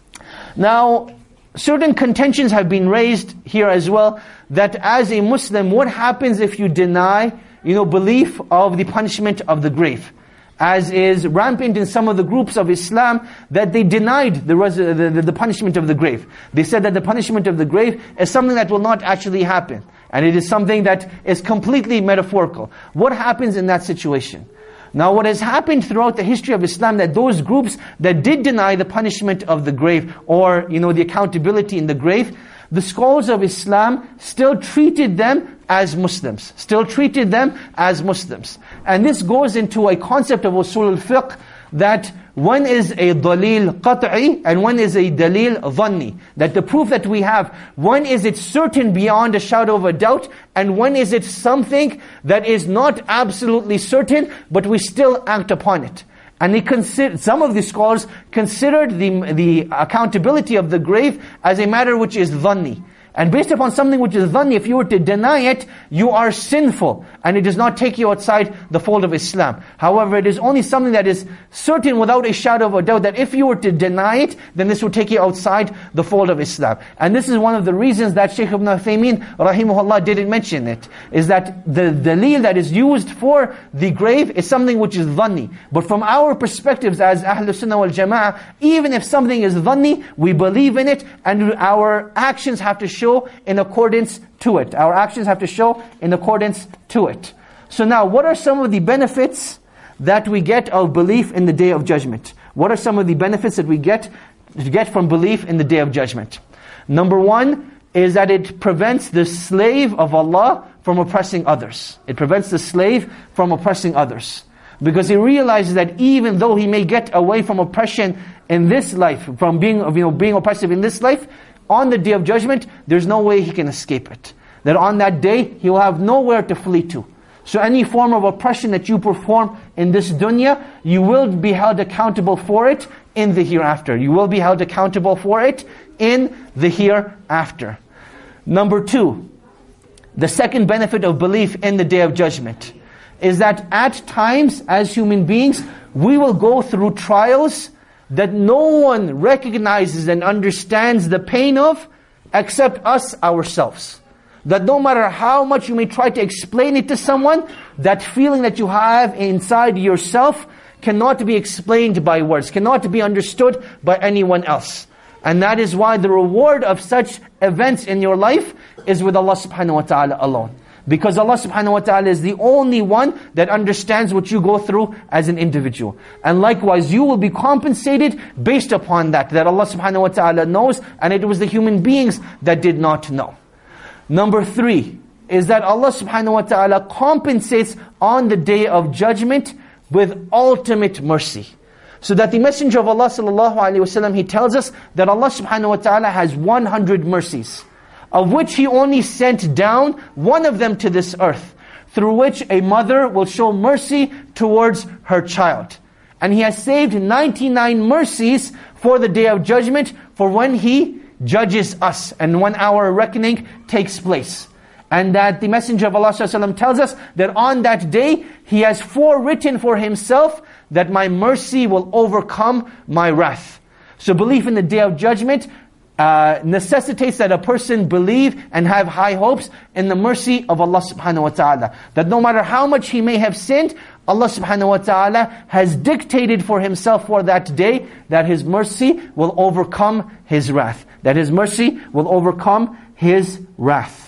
Now, certain contentions have been raised here as well, that as a Muslim, what happens if you deny, you know, belief of the punishment of the grave? As is rampant in some of the groups of Islam, that they denied the, res- the, the, the punishment of the grave. They said that the punishment of the grave is something that will not actually happen. And it is something that is completely metaphorical. What happens in that situation? Now what has happened throughout the history of Islam, that those groups that did deny the punishment of the grave, or you know the accountability in the grave, the scholars of Islam still treated them as Muslims. Still treated them as Muslims. And this goes into a concept of usul al-fiqh, that one is a dalil qat'i and one is a dalil dhanni. That the proof that we have, one is it certain beyond a shadow of a doubt, and one is it something that is not absolutely certain, but we still act upon it. And they consider, some of the scholars considered the, the accountability of the grave as a matter which is dhanni. And based upon something which is dhanni, if you were to deny it, you are sinful. And it does not take you outside the fold of Islam. However, it is only something that is certain without a shadow of a doubt, that if you were to deny it, then this would take you outside the fold of Islam. And this is one of the reasons that Shaykh Ibn Uthaymeen rahimahullah didn't mention it, is that the dalil that is used for the grave is something which is dhanni. But from our perspectives as Ahlul Sunnah wal Jama'ah, even if something is dhanni, we believe in it, and our actions have to show in accordance to it. Our actions have to show in accordance to it. So now, what are some of the benefits that we get of belief in the Day of Judgment? What are some of the benefits that we get, get from belief in the Day of Judgment? Number one is that it prevents the slave of Allah from oppressing others. It prevents the slave from oppressing others. Because he realizes that even though he may get away from oppression in this life, from being, you know, being oppressive in this life, on the Day of Judgment, there's no way he can escape it. That on that day, he will have nowhere to flee to. So any form of oppression that you perform in this dunya, you will be held accountable for it in the hereafter. You will be held accountable for it in the hereafter. Number two, the second benefit of belief in the Day of Judgment is that at times, as human beings, we will go through trials that no one recognizes and understands the pain of except us ourselves. That no matter how much you may try to explain it to someone, that feeling that you have inside yourself cannot be explained by words, cannot be understood by anyone else. And that is why the reward of such events in your life is with Allah subhanahu wa ta'ala alone. Because Allah subhanahu wa ta'ala is the only one that understands what you go through as an individual. And likewise, you will be compensated based upon that, that Allah subhanahu wa ta'ala knows, and it was the human beings that did not know. Number three is that Allah subhanahu wa ta'ala compensates on the day of judgment with ultimate mercy. So that the Messenger of Allah sallallahu alaihi wasallam, he tells us that Allah subhanahu wa ta'ala has one hundred mercies, of which He only sent down one of them to this earth, through which a mother will show mercy towards her child. And He has saved ninety-nine mercies for the day of judgment, for when He judges us and when our reckoning takes place. And that the Messenger of Allah sallallahu alaihi wasallam tells us that on that day, He has forewritten for Himself that my mercy will overcome my wrath. So belief in the day of judgment uh, necessitates that a person believe and have high hopes in the mercy of Allah subhanahu wa ta'ala. That no matter how much he may have sinned, Allah subhanahu wa ta'ala has dictated for Himself for that day that His mercy will overcome His wrath. That His mercy will overcome His wrath.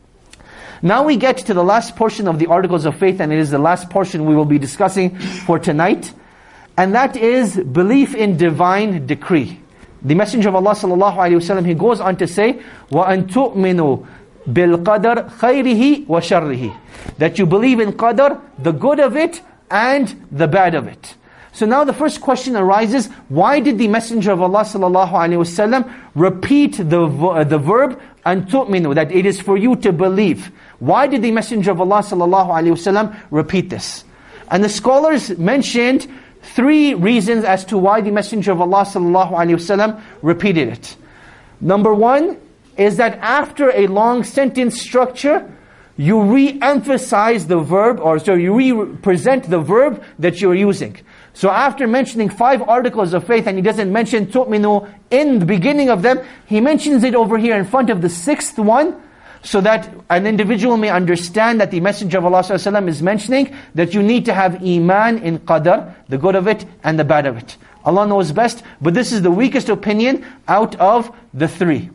Now we get to the last portion of the Articles of Faith, and it is the last portion we will be discussing for tonight. And that is belief in divine decree. The Messenger of Allah sallallahu alaihi wasallam, he goes on to say, وَأَن تُؤْمِنُوا بِالْقَدَرِ خَيْرِهِ وَشَرِّهِ. That you believe in qadar, the good of it and the bad of it. So now the first question arises, why did the Messenger of Allah sallallahu alaihi wasallam repeat the, uh, the verb أَن تُؤْمِنُوا, that it is for you to believe? Why did the Messenger of Allah sallallahu alaihi wasallam repeat this? And the scholars mentioned three reasons as to why the Messenger of Allah sallallahu alaihi wasallam repeated it. Number one is that after a long sentence structure, you re-emphasize the verb, or so you re-present the verb that you're using. So after mentioning five articles of faith, and he doesn't mention tu'minu in the beginning of them, he mentions it over here in front of the sixth one, so that an individual may understand that the Messenger of Allah sallallahu alaihi wasallam is mentioning that you need to have iman in qadar, the good of it and the bad of it. Allah knows best, but this is the weakest opinion out of the three.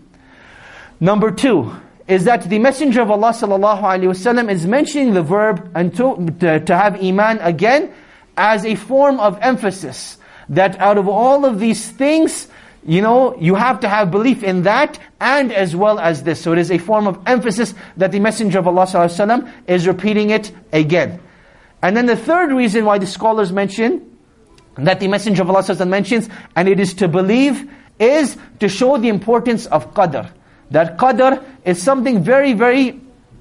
Number two is that the Messenger of Allah sallallahu alaihi wasallam is mentioning the verb and to, to, to have iman again as a form of emphasis. That out of all of these things, you know, you have to have belief in that and as well as this. So it is a form of emphasis that the Messenger of Allah sallallahu alaihi wasallam is repeating it again. And then the third reason why the scholars mention that the Messenger of Allah sallallahu alaihi wasallam mentions, and it is to believe, is to show the importance of qadr. That qadr is something very, very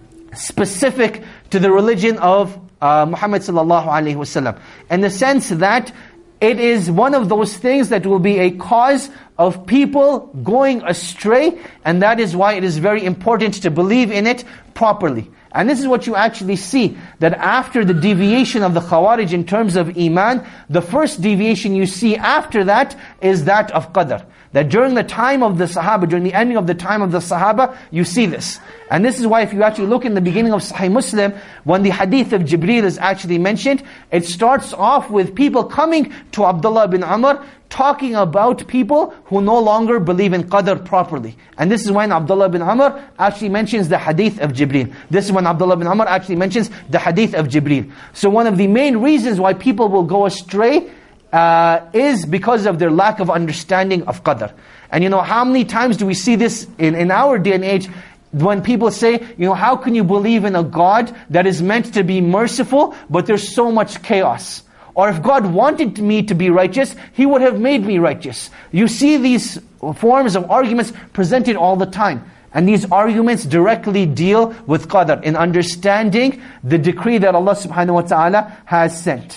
specific to the religion of uh, Muhammad sallallahu alaihi wasallam. In the sense that it is one of those things that will be a cause of people going astray, and that is why it is very important to believe in it properly. And this is what you actually see, that after the deviation of the Khawarij in terms of Iman, the first deviation you see after that is that of Qadr. That during the time of the Sahaba, during the ending of the time of the Sahaba, you see this. And this is why if you actually look in the beginning of Sahih Muslim, when the hadith of Jibreel is actually mentioned, it starts off with people coming to Abdullah bin Umar, talking about people who no longer believe in Qadr properly. And this is when Abdullah bin Umar actually mentions the hadith of Jibreel. This is when Abdullah bin Umar actually mentions the hadith of Jibreel. So one of the main reasons why people will go astray uh, is because of their lack of understanding of Qadr. And you know, how many times do we see this in, in our day and age, when people say, you know, how can you believe in a God that is meant to be merciful, but there's so much chaos? Or if God wanted me to be righteous, He would have made me righteous. You see these forms of arguments presented all the time. And these arguments directly deal with qadr, in understanding the decree that Allah subhanahu wa ta'ala has sent.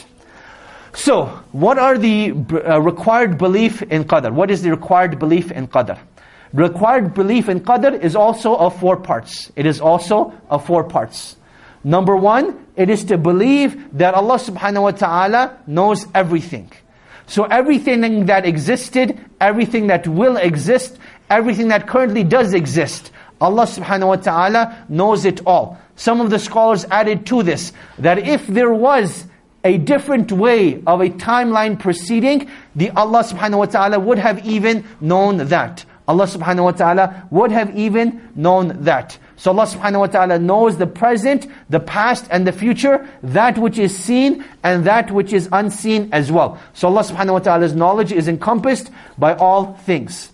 So, what are the uh, required belief in qadr? What is the required belief in qadr? Required belief in qadr is also of four parts. It is also of four parts. Number one, it is to believe that Allah subhanahu wa ta'ala knows everything. So everything that existed, everything that will exist, everything that currently does exist, Allah subhanahu wa ta'ala knows it all. Some of the scholars added to this, that if there was a different way of a timeline proceeding, the Allah subhanahu wa ta'ala would have even known that. Allah subhanahu wa ta'ala would have even known that. So Allah subhanahu wa ta'ala knows the present, the past and the future, that which is seen and that which is unseen as well. So Allah subhanahu wa ta'ala's knowledge is encompassed by all things.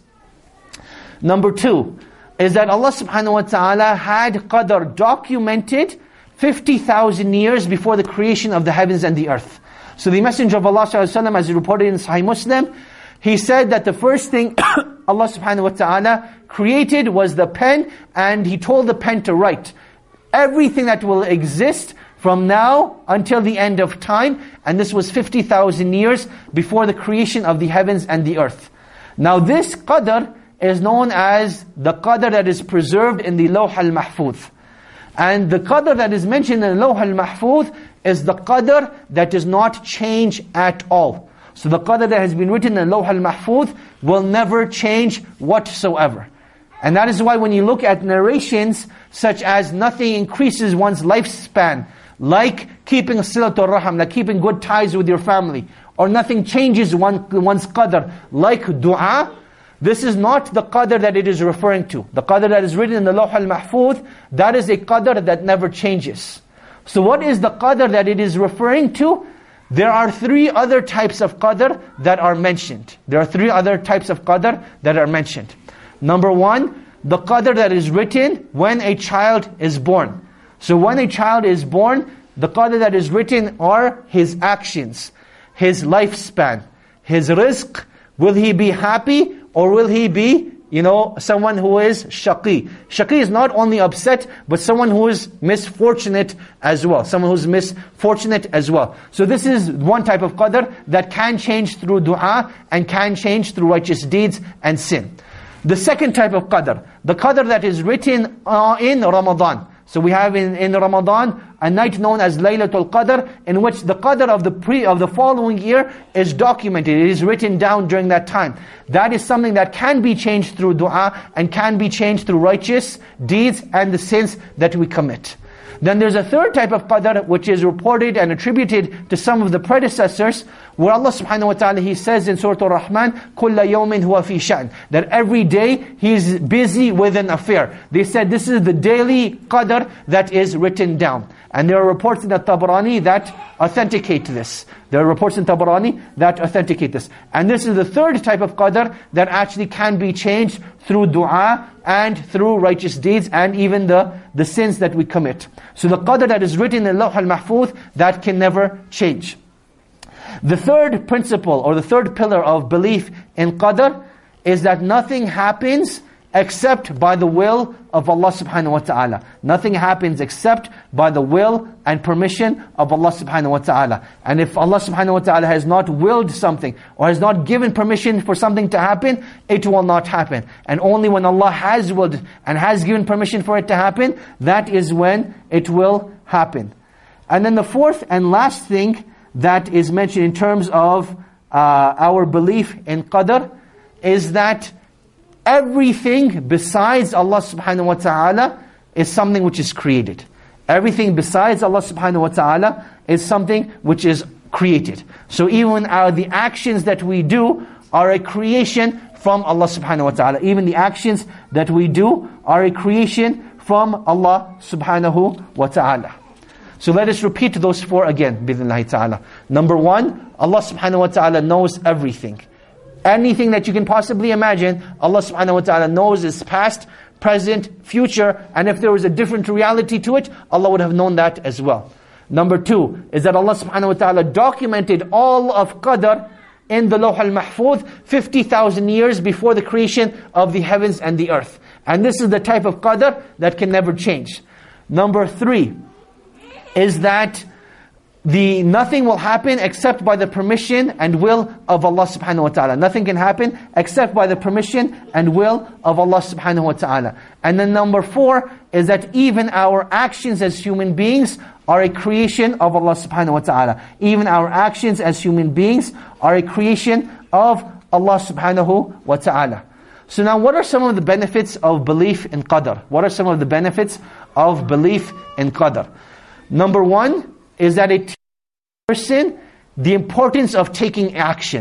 Number two is that Allah subhanahu wa ta'ala had qadr documented fifty thousand years before the creation of the heavens and the earth. So the Messenger of Allah sallallahu alaihi wasallam, as reported in Sahih Muslim, he said that the first thing Allah subhanahu wa ta'ala created was the pen, and He told the pen to write everything that will exist from now until the end of time. And this was fifty thousand years before the creation of the heavens and the earth. Now this qadr is known as the qadr that is preserved in the Lawh al-Mahfuz. And the qadr that is mentioned in the Lawh al-Mahfuz is the qadr that does not change at all. So the qadr that has been written in Lawh al-Mahfuz will never change whatsoever. And that is why when you look at narrations such as nothing increases one's lifespan, like keeping silatul raham, like keeping good ties with your family, or nothing changes one, one's qadr, like dua, this is not the qadr that it is referring to. The qadr that is written in the Lawh al-Mahfuz, that is a qadr that never changes. So what is the qadr that it is referring to? There are three other types of qadr that are mentioned. There are three other types of qadr that are mentioned. Number one, the qadr that is written when a child is born. So when a child is born, the qadr that is written are his actions, his lifespan, his rizq. Will he be happy or will he be, you know, someone who is shaqi? Shaqi is not only upset, but someone who is misfortunate as well. Someone who is misfortunate as well. So this is one type of qadr that can change through dua and can change through righteous deeds and sin. The second type of qadr, the qadr that is written uh, in Ramadan. So we have in, in Ramadan a night known as Laylatul Qadr, in which the qadr of the pre of the following year is documented. It is written down during that time. That is something that can be changed through dua and can be changed through righteous deeds and the sins that we commit. Then there's a third type of qadr which is reported and attributed to some of the predecessors, where Allah subhanahu wa ta'ala, He says in Surah Al-Rahman, كُلَّ يَوْمٍ هُوَ فِي شَأْنٍ, that every day He is busy with an affair. They said this is the daily qadr that is written down. And there are reports in the Tabarani that authenticate this. There are reports in Tabarani that authenticate this. And this is the third type of qadr that actually can be changed through dua and through righteous deeds and even the, the sins that we commit. So the qadr that is written in Lawh al-Mahfuz, that can never change. The third principle or the third pillar of belief in qadr is that nothing happens except by the will of Allah subhanahu wa ta'ala. Nothing happens except by the will and permission of Allah subhanahu wa ta'ala. And if Allah subhanahu wa ta'ala has not willed something or has not given permission for something to happen, it will not happen. And only when Allah has willed and has given permission for it to happen, that is when it will happen. And then the fourth and last thing that is mentioned in terms of uh, our belief in qadr is that everything besides Allah subhanahu wa ta'ala is something which is created. Everything besides Allah subhanahu wa ta'ala is something which is created. So even our, the actions that we do are a creation from Allah subhanahu wa ta'ala. Even the actions that we do are a creation from Allah subhanahu wa ta'ala. So let us repeat those four again, bi'idhnillahi ta'ala. Number one, Allah subhanahu wa ta'ala knows everything. Anything that you can possibly imagine, Allah subhanahu wa ta'ala knows is past, present, future, and if there was a different reality to it, Allah would have known that as well. Number two is that Allah subhanahu wa ta'ala documented all of qadr in the Lawh al-Mahfuz fifty thousand years before the creation of the heavens and the earth. And this is the type of qadr that can never change. Number three is that The nothing will happen except by the permission and will of Allah subhanahu wa ta'ala. Nothing can happen except by the permission and will of Allah subhanahu wa ta'ala. And then number four is that even our actions as human beings are a creation of Allah subhanahu wa ta'ala. Even our actions as human beings are a creation of Allah subhanahu wa ta'ala. So now what are some of the benefits of belief in qadr? What are some of the benefits of belief in qadr? Number one is that it teaches a person the importance of taking action.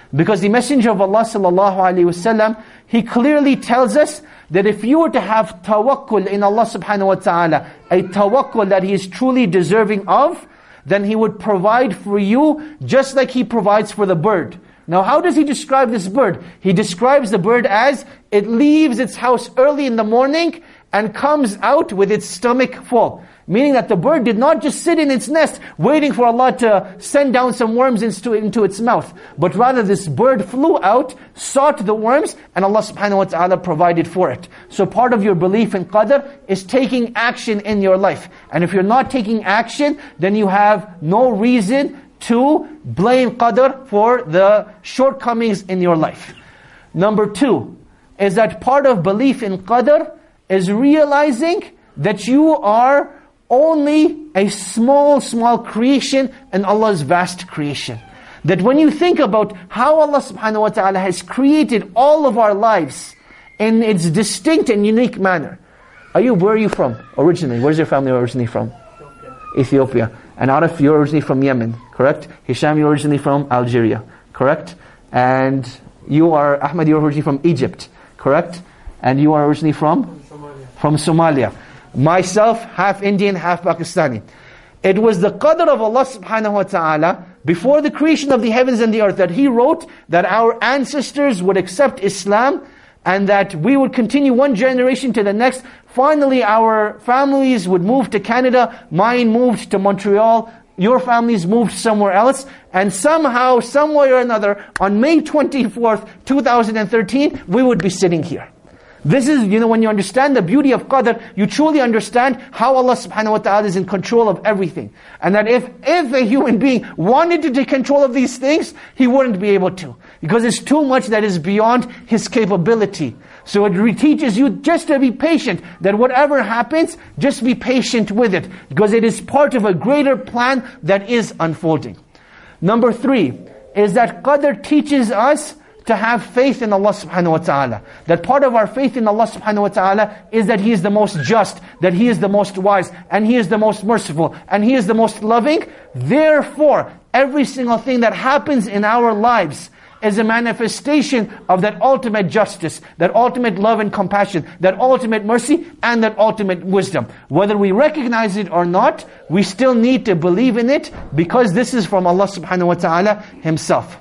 Because the Messenger of Allah sallallahu alaihi wasallam, he clearly tells us that if you were to have tawakkul in Allah subhanahu wa ta'ala, a tawakkul that He is truly deserving of, then He would provide for you just like He provides for the bird. Now how does He describe this bird? He describes the bird as, it leaves its house early in the morning and comes out with its stomach full. Meaning that the bird did not just sit in its nest waiting for Allah to send down some worms into, into its mouth. But rather this bird flew out, sought the worms, and Allah subhanahu wa ta'ala provided for it. So part of your belief in qadr is taking action in your life. And if you're not taking action, then you have no reason to blame qadr for the shortcomings in your life. Number two, is that part of belief in qadr is realizing that you are only a small, small creation in Allah's vast creation. That when you think about how Allah subhanahu wa ta'ala has created all of our lives in its distinct and unique manner. Are you, where are you from originally? Where's your family originally from? Ethiopia. And Arif, you're originally from Yemen, correct? Hisham, you're originally from Algeria, correct? And you are, Ahmed, you're originally from Egypt, correct? And you are originally from? Somalia. From Somalia. Myself, half Indian, half Pakistani. It was the qadr of Allah subhanahu wa ta'ala, before the creation of the heavens and the earth, that He wrote that our ancestors would accept Islam, and that we would continue one generation to the next. Finally, our families would move to Canada, mine moved to Montreal, your families moved somewhere else, and somehow, some way or another, on May twenty-fourth, two thousand thirteen, we would be sitting here. This is, you know, when you understand the beauty of qadr, you truly understand how Allah subhanahu wa ta'ala is in control of everything. And that if, if a human being wanted to take control of these things, he wouldn't be able to. Because it's too much that is beyond his capability. So it teaches you just to be patient, that whatever happens, just be patient with it. Because it is part of a greater plan that is unfolding. Number three, is that qadr teaches us to have faith in Allah subhanahu wa ta'ala. That part of our faith in Allah subhanahu wa ta'ala is that He is the most just, that He is the most wise, and He is the most merciful, and He is the most loving. Therefore, every single thing that happens in our lives is a manifestation of that ultimate justice, that ultimate love and compassion, that ultimate mercy, and that ultimate wisdom. Whether we recognize it or not, we still need to believe in it, because this is from Allah subhanahu wa ta'ala Himself.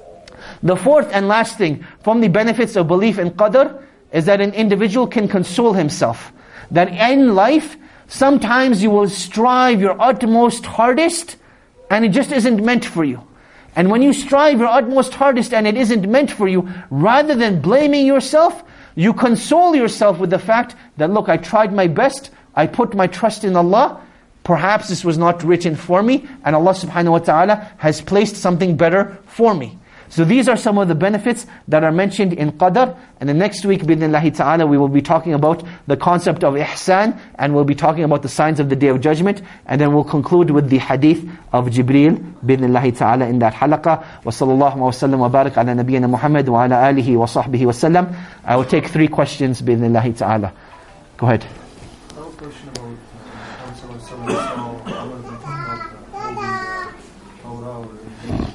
The fourth and last thing from the benefits of belief in qadr is that an individual can console himself. That in life, sometimes you will strive your utmost hardest and it just isn't meant for you. And when you strive your utmost hardest and it isn't meant for you, rather than blaming yourself, you console yourself with the fact that, look, I tried my best, I put my trust in Allah, perhaps this was not written for me, and Allah subhanahu wa ta'ala has placed something better for me. So these are some of the benefits that are mentioned in qadr. And the next week, bi'idhnillahi ta'ala, we will be talking about the concept of ihsan, and we'll be talking about the signs of the Day of Judgment. And then we'll conclude with the hadith of Jibreel, bi'idhnillahi ta'ala, in that halaqah. Wa sallallahu wa sallam wa barak ala nabiyyina Muhammad wa ala alihi wa sahbihi wa sallam. I will take three questions, bi'idhnillahi ta'ala. Go ahead. I have a question about uh, Prophet sallallahu alaihi wasallam saw Umar bin Khattab holding the Torah or the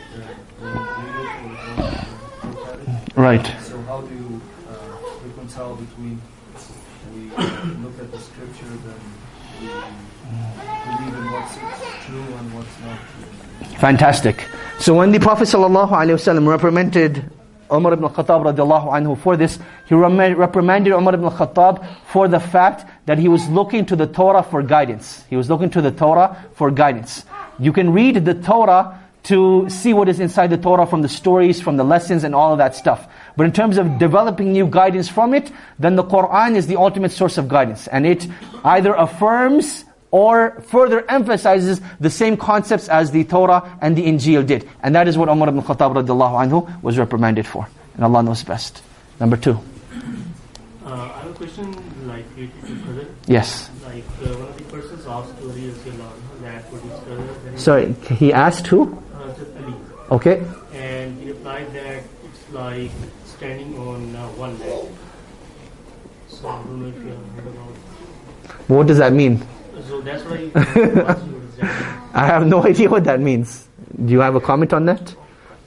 Right. So how do you uh, reconcile between we uh, look at the scripture, then we believe in what's true and what's not true? Fantastic. So when the Prophet ﷺ reprimanded Umar ibn Khattab radiallahu anhu for this, he reprimanded Umar ibn Khattab for the fact that he was looking to the Torah for guidance. He was looking to the Torah for guidance. You can read the Torah to see what is inside the Torah from the stories, from the lessons and all of that stuff. But in terms of developing new guidance from it, then the Qur'an is the ultimate source of guidance. And it either affirms or further emphasizes the same concepts as the Torah and the Injil did. And that is what Umar ibn Khattab radiallahu anhu was reprimanded for. And Allah knows best. Number two. Uh, I have a question like related to qadr. Yes. Like uh, one of the persons asked to Ali that what is qadr. Sorry, he asked who? Ali. Okay. And he replied that it's like standing on uh, one leg. So I don't know if you have heard about. What does that mean? So that's what I asked you. I have no idea what that means. Do you have a comment on that?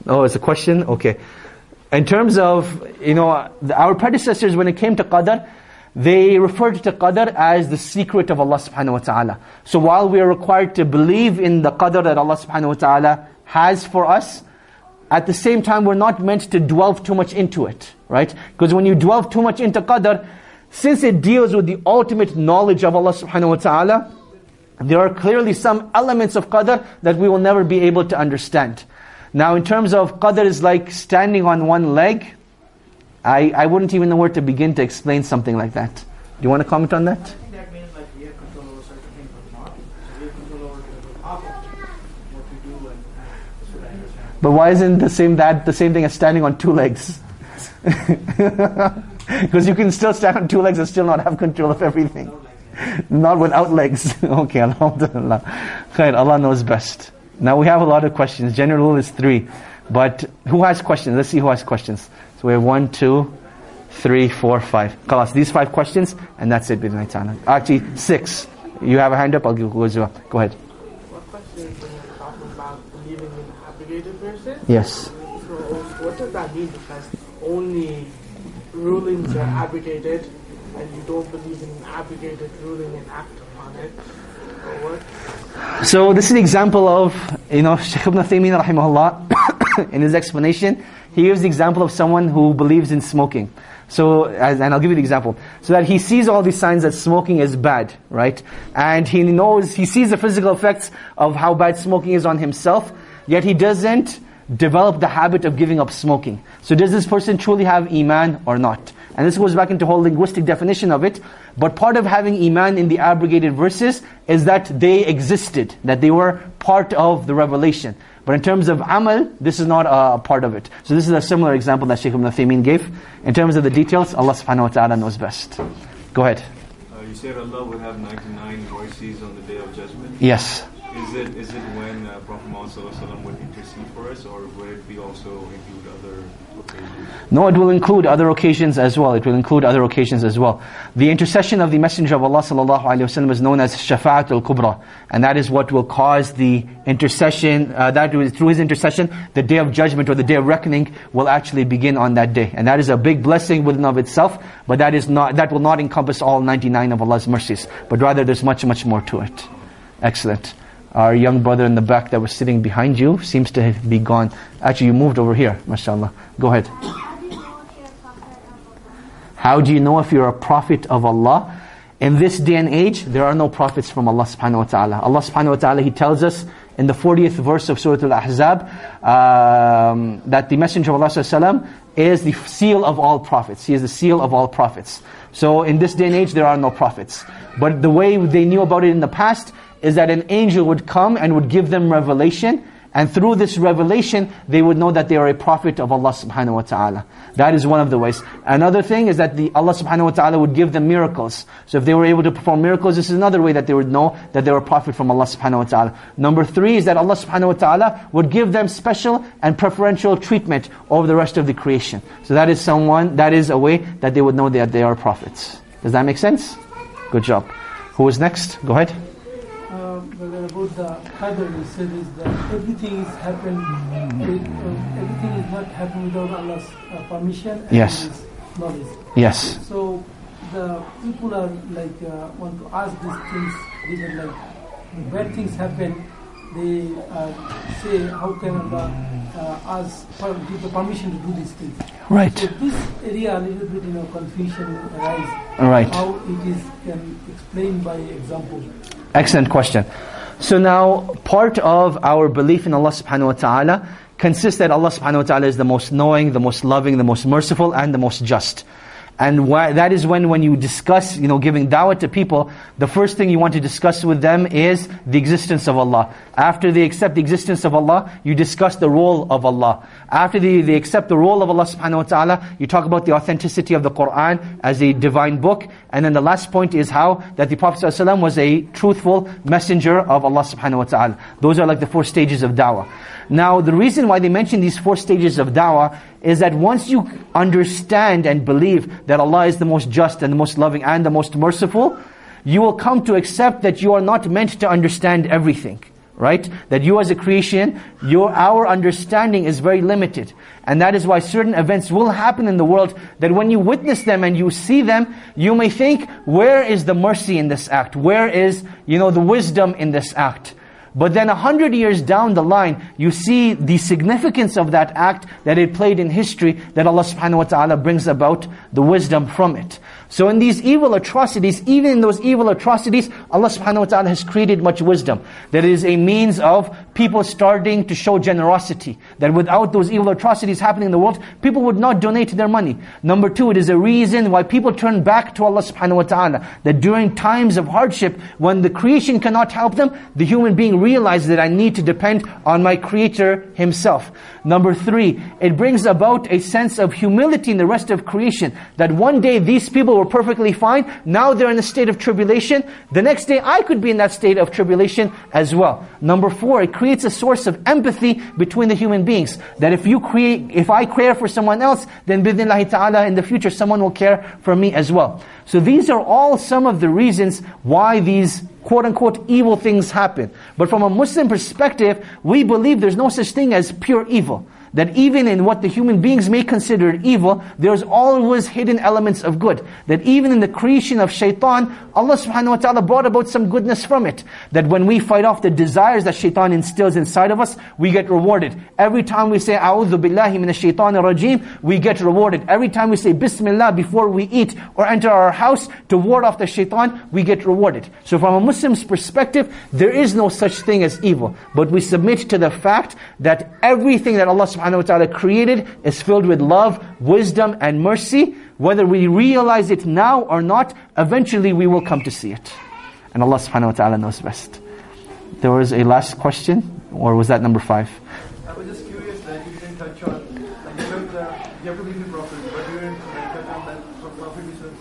Oh, it's a question? Okay. In terms of, you know, our predecessors, when it came to Qadr, they referred to Qadr as the secret of Allah subhanahu wa ta'ala. So while we are required to believe in the Qadr that Allah subhanahu wa ta'ala has for us, at the same time we're not meant to delve too much into it, right? Because when you delve too much into Qadr, since it deals with the ultimate knowledge of Allah subhanahu wa ta'ala, there are clearly some elements of Qadr that we will never be able to understand. Now in terms of Qadr is like standing on one leg, I, I wouldn't even know where to begin to explain something like that. Do you want to comment on that? I think that means like we have control over certain things but not. So we have control over the opposite, what we do and that's what I understand. But why isn't the same that the same thing as standing on two legs? Because you can still stand on two legs and still not have control of everything. Not without legs. Okay, alhamdulillah. Khair, Allah knows best. Now we have a lot of questions. General rule is three. But who has questions? Let's see who has questions. So we have one, two, three, four, five. Khalas, these five questions, and that's it. Actually, six. You have a hand up, I'll give you. Go ahead. What question is when you're talking about believing in abrogated verses? Yes. So what does that mean? Because only rulings are abrogated, and you don't believe in an abrogated ruling and act upon it. Or what? So this is an example of, you know, Shaykh Ibn Taymiyyah rahimahullah, in his explanation, he gives the example of someone who believes in smoking. So, and I'll give you the example. So that he sees all these signs that smoking is bad, right? And he knows, he sees the physical effects of how bad smoking is on himself, yet he doesn't develop the habit of giving up smoking. So does this person truly have Iman or not? And this goes back into whole linguistic definition of it. But part of having Iman in the abrogated verses is that they existed, that they were part of the revelation. But in terms of amal, this is not a part of it. So this is a similar example that Shaykh Ibn Uthaymeen gave. In terms of the details, Allah subhanahu wa ta'ala knows best. Go ahead. Uh, you said Allah will have ninety-nine mercies on the Day of Judgment. Yes. Is it is it when uh, Prophet Muhammad sallallahu alaihi wasallam would intercede for us, or would it be also include other occasions? No, it will include other occasions as well. It will include other occasions as well. The intercession of the Messenger of Allah sallallahu alaihi wasallam is known as Shafa'at al-Kubra, and that is what will cause the intercession. Uh, that through his intercession, the Day of Judgment or the Day of Reckoning will actually begin on that day, and that is a big blessing within of itself. But that is not that will not encompass all ninety-nine of Allah's mercies, but rather there's much much more to it. Excellent. Our young brother in the back that was sitting behind you seems to be gone. Actually, you moved over here, mashallah. Go ahead. How do you know if you're a prophet of Allah? In this day and age, there are no prophets from Allah subhanahu wa ta'ala. Allah subhanahu wa ta'ala, He tells us in the fortieth verse of Surah Al-Ahzab um, that the Messenger of Allah sallallahu alaihi wasallam is the seal of all prophets. He is the seal of all prophets. So in this day and age, there are no prophets. But the way they knew about it in the past is that an angel would come and would give them revelation, and through this revelation they would know that they are a prophet of Allah subhanahu wa ta'ala. That is one of the ways. Another thing is that the Allah subhanahu wa ta'ala would give them miracles. So if they were able to perform miracles, this is another way that they would know that they were a prophet from Allah subhanahu wa ta'ala. Number three is that Allah subhanahu wa ta'ala would give them special and preferential treatment over the rest of the creation. So that is someone, that is a way that they would know that they are prophets. Does that make sense? Good job. Who is next? Go ahead. Brother, about the Qadr, you said is that everything is happened, with, uh, everything is not happened without Allah's uh, permission and Yes. His knowledge. Yes. So the people are like uh, want to ask these things. These are like when bad things happen. They uh, say, how can Allah uh, ask for, give the permission to do these things? Right. So this area a little bit, you know, confusion arise. Right. How it is can explain by example. Excellent question. So now, part of our belief in Allah subhanahu wa ta'ala consists that Allah subhanahu wa ta'ala is the most knowing, the most loving, the most merciful, and the most just. And why, that is when, when you discuss, you know, giving da'wah to people, the first thing you want to discuss with them is the existence of Allah. After they accept the existence of Allah, you discuss the role of Allah. After they, they accept the role of Allah subhanahu wa ta'ala, you talk about the authenticity of the Qur'an as a divine book. And then the last point is how that the Prophet ﷺ was a truthful messenger of Allah subhanahu wa ta'ala. Those are like the four stages of da'wah. Now, the reason why they mention these four stages of da'wah is that once you understand and believe that Allah is the most just and the most loving and the most merciful, you will come to accept that you are not meant to understand everything. right? That you as a creation, your our understanding is very limited. And that is why certain events will happen in the world that when you witness them and you see them, you may think, where is the mercy in this act? Where is, you know, the wisdom in this act? But then a hundred years down the line, you see the significance of that act that it played in history, that Allah subhanahu wa ta'ala brings about the wisdom from it. So in these evil atrocities, even in those evil atrocities, Allah subhanahu wa ta'ala has created much wisdom. That is a means of people starting to show generosity. That without those evil atrocities happening in the world, people would not donate their money. Number two, it is a reason why people turn back to Allah subhanahu wa ta'ala. That during times of hardship, when the creation cannot help them, the human being realizes that I need to depend on my Creator Himself. Number three, it brings about a sense of humility in the rest of creation. That one day these people were perfectly fine, now they're in a state of tribulation. The next day I could be in that state of tribulation as well. Number four, it creates a source of empathy between the human beings. That if you create, if I care for someone else, then bidhnillahi ta'ala in the future someone will care for me as well. So these are all some of the reasons why these quote-unquote evil things happen. But from a Muslim perspective, we believe there's no such thing as pure evil. That even in what the human beings may consider evil, there's always hidden elements of good. That even in the creation of shaitan, Allah subhanahu wa ta'ala brought about some goodness from it. That when we fight off the desires that shaitan instills inside of us, we get rewarded. Every time we say, A'udhu billahi minash shaitanir rajim, we get rewarded. Every time we say Bismillah before we eat or enter our house to ward off the shaitan, we get rewarded. So from a Muslim's perspective, there is no such thing as evil. But we submit to the fact that everything that Allah subhanahu wa ta'ala created is filled with love, wisdom and mercy. Whether we realize it now or not, eventually we will come to see it. And Allah subhanahu wa ta'ala knows best. There was a last question, or was that number five? I was just curious that you didn't touch on, like you said, uh, you have to believe in Prophet, but you didn't touch on that Prophet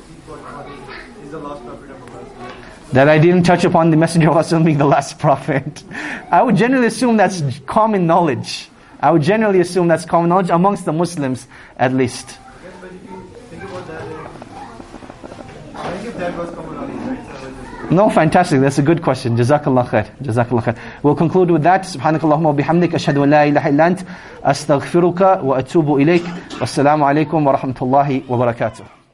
is the last Prophet of Allah. That I didn't touch upon the Messenger of Allah being the last Prophet. I would generally assume that's common knowledge. I would generally assume that's common knowledge amongst the Muslims, at least. Yes, but if you think about that, I think if that was common knowledge, right? No, fantastic. That's a good question. Jazakallah khair. Jazakallah khair. We'll conclude with that. Subhanakallahumma wa bihamdik. Ashhadu an la ilaha illa ant. Astaghfiruka wa atubu ilayk. Wassalamu alaikum wa rahmatullahi wa barakatuh.